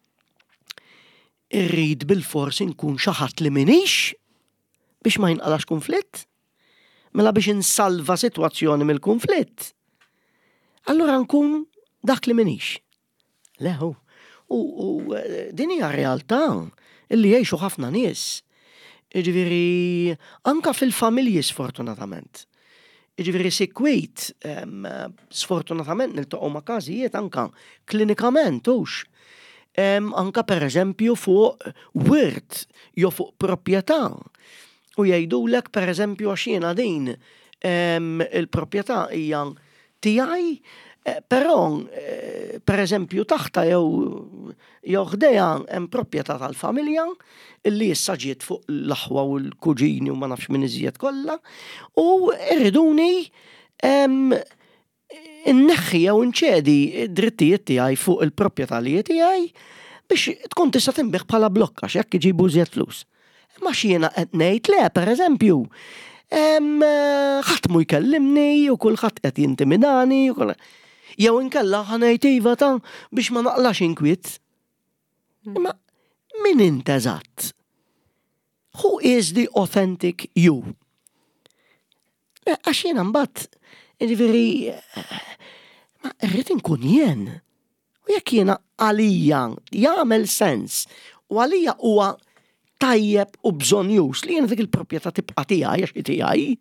S1: irrid bil-forsi nkun xi ħadd li minix biex ma jinqalax konflitt, mela biex insalva sitwazzjoni mill-konflitt. Allura nkun dak li minix. Leħu. U din hija realtà illi jgħixu ħafna nies. Jiġifieri anka fil-familji sfortunatament. Jiġifieri sikwit sfortunatament niltaqgħu ma' każijiet anka klinikament hux. Anka pereżempju fuq wirt jew fuq proprjetà. U jgħidulek pereżempju għax jiena din il-proprjetà hija tiegħi, però pereżempju taħta jew ħdejha hemm proprjetà tal-familja illi issa ġiet fuq l-aħwa u l-kuġini u ma nafx min iżjed kollha, u irriduni inneħħi jew inċedi d-drittijiet tiegħi fuq il-proprjetà li tiegħi biex tkun tista' tinbeħ bħala blokk għax jekk iġibu żjed flus. Ma x'jiena qed ngħid le pereżempju ħadd mu jkellimni u kulħadd qed jintimidani jew inkella ħanejt iva ta' biex ma naqlax inkwiet. Imma min int eżatt? Who is the authentic you? Għax jiena mbagħad jiġifieri ma rrid inkun jien. U jekk jiena għalija jagħmel sens u għalija huwa tajjeb u bżonjus li jiena dik il-proprjetà tibqa' tiegħi għax tiegħi.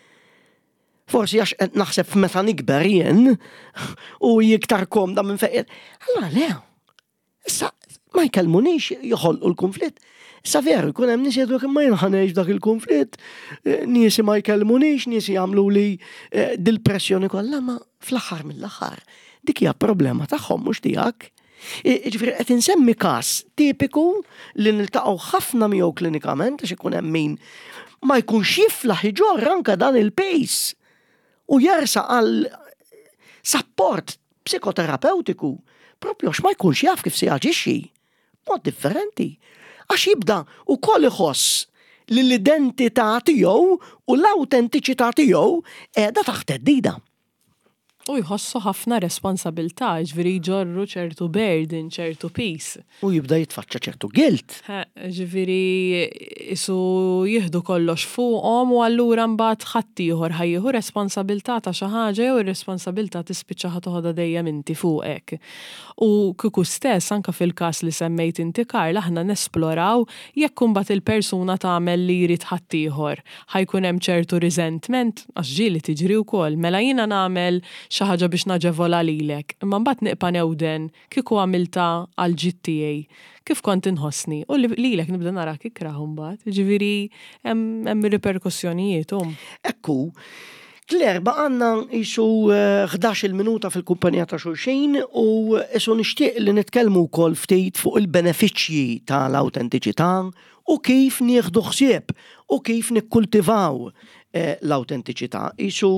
S1: Forsi għax qed naħseb meta nikber jien u jiktar komda minn fejn. Allura le. Issa ma jkellmunix joħolqu l-konflitt. Issa veru jkun hemm nies jgħidu ma jinħanex dak il-konflitt, nies ma jkellmunix, nies jagħmlu li dil-pressjoni kollha, ma fl-aħħar mill-aħħar dik hija problema tagħhom mhux tiegħek. Ġifieri qed insemmi każ tipiku li niltaqgħu ħafna miegħu klinikament għax ikun hemm min ma jkunx jiflaħ iġorr anke dan il-pace u jersa għal support psikoterapeutiku propju għax ma jkunx jaf kif se jaġixxi. Mod differenti. Għax jibda wkoll iħoss li l-identità tiegħu u l-awtentiċità tiegħu qiegħda taħt theddida.
S2: U jħossu ħafna responsabilità, ġviri jġorru ċertu burden, ċertu peace.
S1: U jibda jitfaċċa ċertu guilt.
S2: Ġviri isu jihdu kollox fuqhom u allura mbagħad ħadd ieħor ħajjieħu responsabilità ta' xi ħaġa jew ir-responsabilità tispiċċa ħa toħodha dejjem inti fuqek. U kieku stess anke fil-każ li semmejt inti Karl aħna nesploraw jekk imbagħad il-persuna tagħmel li jrid ħadd ieħor. Ħajkun hemm ċertu resentment għax ġieli tiġri wkoll. Mela jiena nagħmel xi ħaġa biex naġevola lilek, imma mbagħad nieqa' newden kieku għamilta għal ġid tiegħi. Kif kont inħossni? U lilek nibda narak ikraħ mbagħad. Ġifieri hemm riperkussjonijiet
S1: Ekku, Claire, għandna isu 11 minuta fil-kumpanija ta' xulxin u isu nixtieq li nitkellmu wkoll ftit fuq il-benefiċċji tal-awtentiċità u kif nieħdu ħsieb u kif nikkultivaw l-awtentiċità. Isu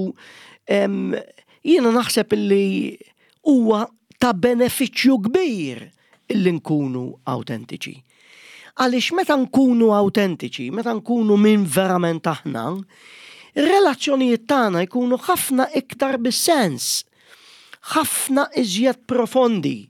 S1: jiena naħseb li huwa ta' benefiċċju kbir illi nkunu awtentiċi. Għaliex meta nkunu awtentiċi, meta nkunu minn verament aħna, ir-relazzjonijiet tagħna jkunu ħafna iktar bis-sens, ħafna iżjed profondi.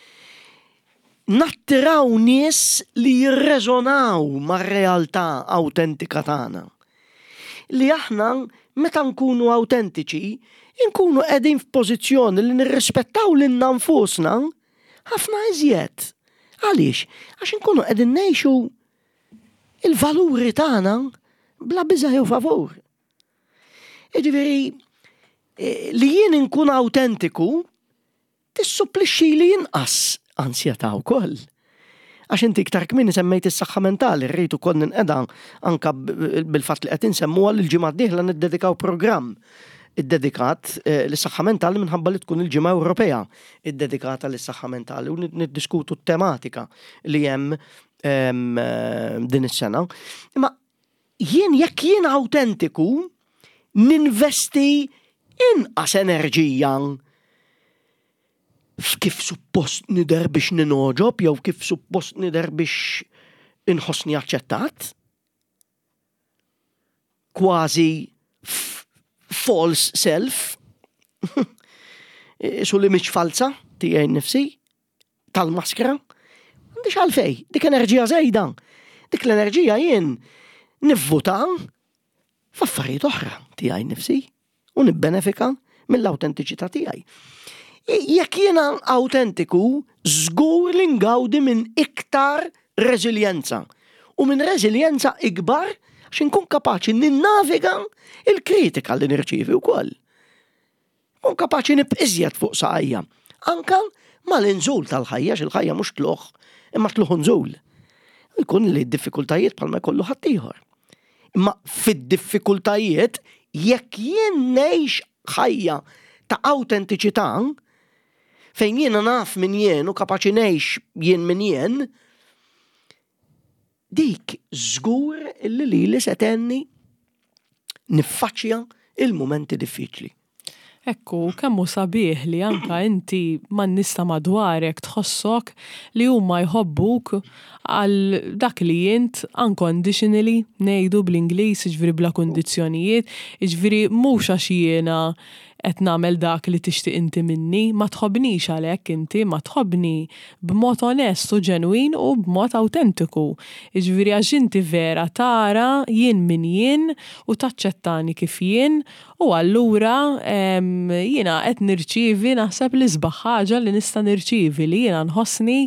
S1: Nattiraw nies li jirreżonaw mar-realtà awtentika tagħna. Li aħna meta nkunu awtentiċi, inkunu qegħdin f'pożizzjoni li nirrispettaw lilna nfusna ħafna iżjed. Għaliex? Għax inkunu qegħdin ngħixu il-valuri tagħna bla biża' jew favur. Jiġifieri li jien inkun awtentiku tissupplixxi li jinqas ansjetà wkoll. Għax inti iktar kmieni semmejt is-saħħa mentali, rrid ukoll ninqeda anke bil-fatt li qed insemmu għal il-ġimgħa d-dieħla niddedikaw programm id-dedikat lis-saħħa mentali minħabba li tkun il-ġimgħa Ewropea id-dedikata lis-saħħa mentali u niddiskutu t-tematika li hemm din is-sena. Imma jekk jien awtentiku ninvesti inqas enerġija f'kif suppost nidher biex ninoġob jew kif suppost nidher biex inħossni aċċettat. Kważi false self, su li mhix falsa tiegħi nnifsi, tal-maskra, m'għandix għalfej, dik enerġija żejda. Dik l-enerġija jien nivvuta f'affarijiet oħra tiegħi nnifsi u nibbenefika mill-awtentiċità tiegħi. Jekk jiena awtentiku, żgur li ngawdi minn iktar reżiljenza u minn reżiljenza ikbar għax inkun kapaċi ninnaviga il-kritika li nirċievi wkoll. Nkun kapaċi nibqiżjed fuq saqajja. Anke mal-inżul tal-ħajja x'il-ħajja mhux tluħ imma tluħ nżul. Jkun li d-diffikultajiet bħalma jkollu ħadd ieħor. Imma fid-diffikultajiet jekk jien ngħix ħajja ta' awtentiċità fejn jiena naf min jien u kapaċi ngħix jien min jien, dik żgur li se tenni niffaċċja il-mumenti diffiċli.
S2: Ekku, kemmu sabiħ li anka inti man-nies ta' madwarek tħossok li huma jħobbuk għal dak li jint unconditionally ngħidu bl-Ingliż, jiġifieri bla kundizzjonijiet, jiġifieri mhux għax jiena qed nagħmel dak li tixtieq inti minni, ma tħobbnix għalhekk inti, ma tħobbni b'mod onest u ġenwin u b'mod awtentiku. Jiġifieri għax inti vera tara jien min jien u taċċettani kif jien u allura jiena qed nirċievi naħseb li sbaħ ħaġa li nista' nirċievi li jiena nħossni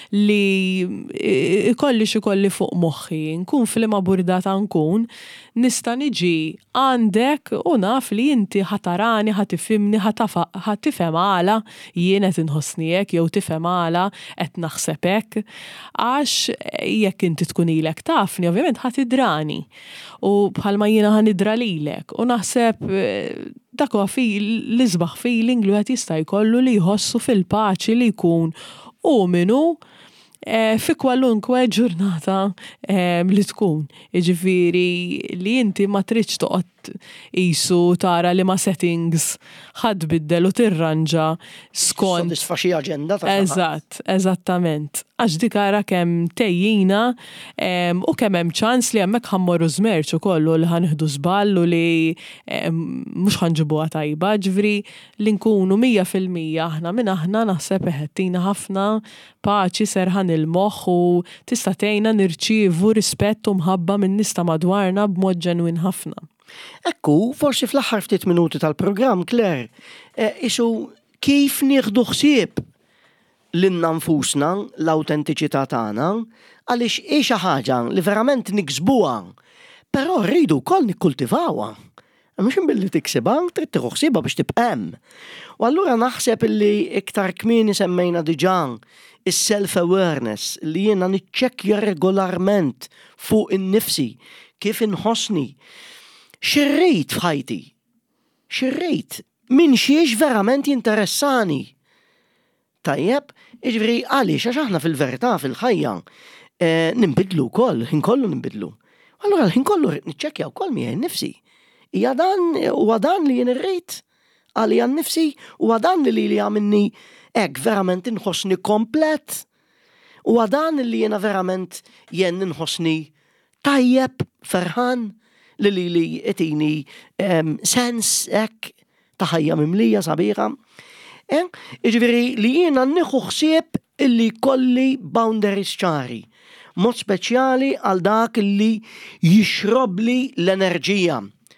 S2: li ikolli x'ikolli fuq moħħi, nkun f'liema burdata nkun, nista' niġi għandek u naf li inti ħatarani, ħatifhimni, ħatifhem għala jien qed inħossni hekk jew tifhem għala qed naħseb hekk, għax jekk inti tkun ilek tafni ovvjament ħatidrani u bħalma jiena ħanidra lilek u naħseb dak huwa l-isbaħ feeling li wieħed jista' jkollu li jħossu fil-paċi li jkun u minnu fi kwalunkwe ġurnata li tkun. Jiġifieri li inti ma tridx toqgħod qisu tara li ma settings ħadd biddel u tirranġa skont
S1: Sodisfa xi aġenda ta'
S2: Eżatt, eżattament. Għax dik ara kemm tejjina u kemm hemm ċans li hemmhekk ħammorru żmerġ ukoll li ħanieħdu żball u li mhux ħanġibuha tajba, ġifieri li nkunu 100% aħna minn aħna naħseb tina ħafna paċi serħan il-moħħ u tista' tgħinna nirċievu rispett u mħabba minn nies ta' madwarna b'mod ġenwin ħafna.
S1: Ekku, forsi fl-aħħar ftit minuti tal-programm, Claire, isu kif nieħdu ħsieb lilna nfusna l-awtentiċità tagħna għaliex hi xi ħaġa li verament niksbuha, però rridu wkoll nikkultivawha. Mhux inbilli tiksibha, trid tieħu ħsiebha biex tibqa' hemm. U allura naħseb illi iktar kmieni semmejna diġà is-self-awareness li jiena niċċekkja regolarment fuq innifsi kif inħossni. Xirrejt f'ħajti, xirrejt minn xiex verament jinteressani. Tajjeb, iġveri għaliex għax aħna fil-verità fil-ħajja nimbidlu wkoll, ħin kollu nimbidlu. Allura ħin kollu niċċekkja wkoll miegħi nnifsi. Hija dan huwa dan li jien irrejt għalija nnifsi huwa dan li għamilni hekk verament inħossni komplet. Huwa dan li jiena verament jien inħossni tajjeb, ferħan. li etini sens ek ta' ħajja mimlija sabiħa. Iġveri li jiena nieħu ħsieb illi kolli boundaries ċari. Mod speċjali għal dak illi jixrobli l-enerġija.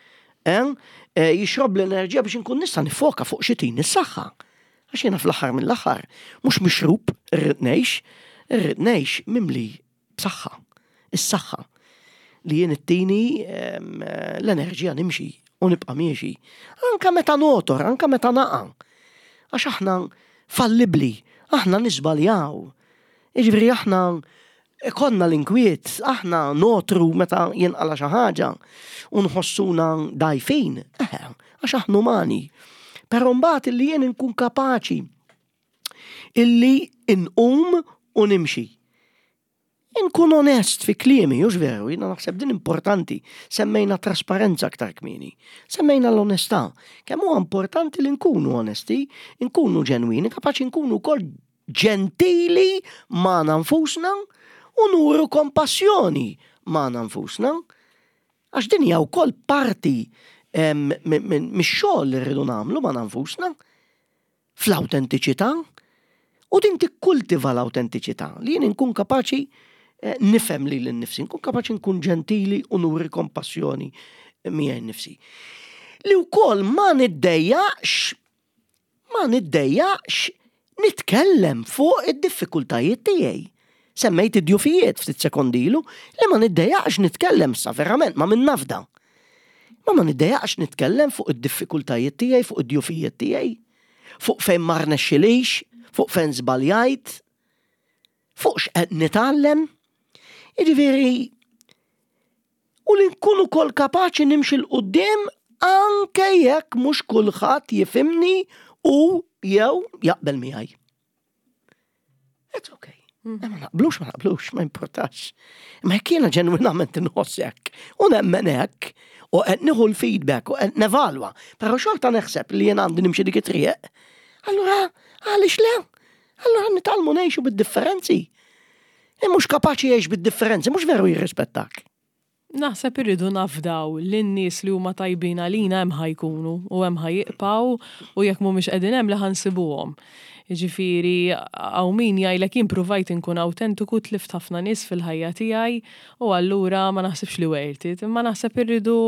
S1: Jixrob l-enerġija biex nkun nista' nifoka fuq xi tini s-saħħa. Għax jiena fl-aħħar mill-aħħar mhux mixrub irrid ngħix mimli b'saħħa. Is-saħħa. Li jien it-tini l-enerġija nimxi u nibqa' miexi. Anka meta notor, anka meta naqa'. Għax aħna fallibli, aħna nisbaljaw. Jiġifieri aħna konna l-inkwiet, aħna notru meta jinqala xi ħaġa u nħossuna dajfin. Għax aħna umani. Però mbagħad illi jien nkun kapaċi illi inqum u nimxi. Inkun onest fi kliemi, jux veru, jina naħseb din importanti, semmejna trasparenza aktar kmini, semmejna l-onestà, kemm huwa importanti li nkunu onesti, nkunu ġenwini, kapaċi nkunu kol ġentili ma' nfusna u nuru kompassjoni ma' nfusna, għax din hija wkoll parti mix-xogħol li rridu nagħmlu ma' nfusna fl-awtentiċità u din tikkultiva l-awtentiċità li jien nkun kapaċi nifhem li l-nifsi, nkun kapaċi nkun ġentili u nuri kompassjoni miegħi nnifsi. Li wkoll ma niddejjaqx nitkellem fuq id-diffikultajiet tiegħi. Semmejt id-djufijiet ftit sekondilu li ma niddejjaqx nitkellem sa verament ma minn nafda. Ma niddejjaqx nitkellem fuq id-diffikultajiet tiegħi, fuq id-djufijiet tiegħi, fuq fejn ma rnexxilix, fuq fejn żbaljajt, fuq x'qed nitgħallem. Jiġifieri u li nkunu kol kapaċi nimxi l-qudiem anke jekk mhux kulħadd jifhimni u jew jaqbel miegħi. It's okay. Ma naqblux, ma importax. Ma jekk jiena ġenwinament inħoss hekk u nemmen hekk u qed nieħu l-feedback u qed nevalwa, però xorta neħseb li jien għandi nimxi dik it-triq. Allura għaliex le? Allura nitgħallmu ngħixu bid-differenzi. Mhux kapaċi jgħix bid-differenzi, mhux veru jirrispettak.
S2: Naħseb irridu nafdaw l-nies li huma tajbin għalina hemm ħajkunu u hemm ħajqpaw u jekk mhumiex qegħdin hemm li ħansibuhom. Jiġifieri hawn min jgħidlek jien provajt inkun awtentiku tlift ħafna nies fil-ħajja tiegħi u allura ma naħsibx li wertit, imma naħseb irridu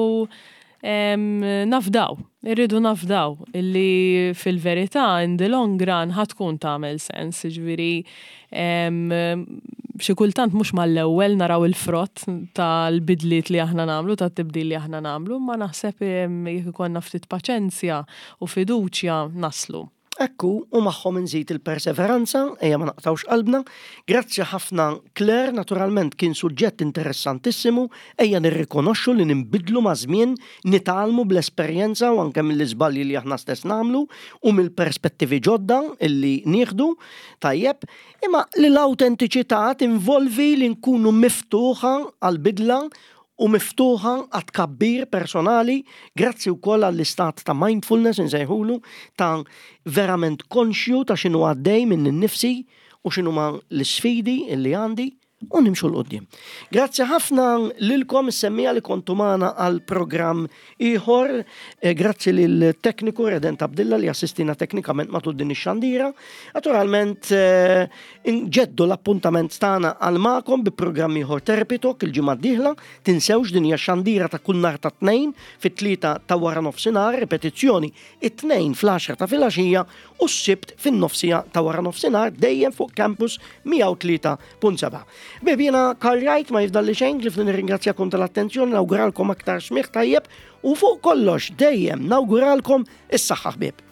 S2: irridu nafdaw illi fil-verità in the long run ħatkun tagħmel sens, jiġifieri xi kultant mhux mal-ewwel naraw il-frott tal-bidliet li aħna nagħmlu, tat-tibdil li aħna nagħmlu, ma naħseb jekk ikollna ftit paċenzja u fiduċja naslu.
S1: Ekku, u magħhom inżid il-perseveranza, ejja ma naqtawx qalbna. Grazzi ħafna Claire, naturalment kien suġġett interessantissimu, ejja nirrikonoxxu li nimbidlu ma' żmien, nitgħalmu bl-esperjenza u anke mill-iżbalji li aħna stess nagħmlu u mill-perspettivi ġodda illi nieħdu tajjeb, imma li l-awtentiċità tinvolvi li nkunu miftuħa għall-bidla u miftuħa għat kabbir personali, grazzi wkoll għall-istat ta' mindfulness nsejħulu, ta' verament konxju ta' xinu għaddej minn innifsi u xinu ma' l-sfidi illi għandi u nimxu l-qoddim. Grazzi ħafna lilkom semmija li kontu magħna għal programm ieħor, grazzi lill-tekniku Redent Abdilla li assistina teknikament matul din ix-xandira. Naturalment inġeddu l-appuntament tagħna għal magħkom bi programm ieħor Therapy Talk il-ġimgħa d-dieħla. Tinsewx din hija xandira ta' kull nhar ta' tnejn fit-tlieta ta' wara nofsinhar, repetizzjoni it-tnejn fl-10 ta' filgħaxija u s-sibt fin-nofsija ta' wara nofsinhar dejjem fuq campus 103.7. Bebina Karl Wright ma jifdalli xejn li nirringrazzjakom tal-attenzjoni, nawguralkom aktar smigħ tajjeb u fuq kollox dejjem nawguralkom is-saħħa ħbieb.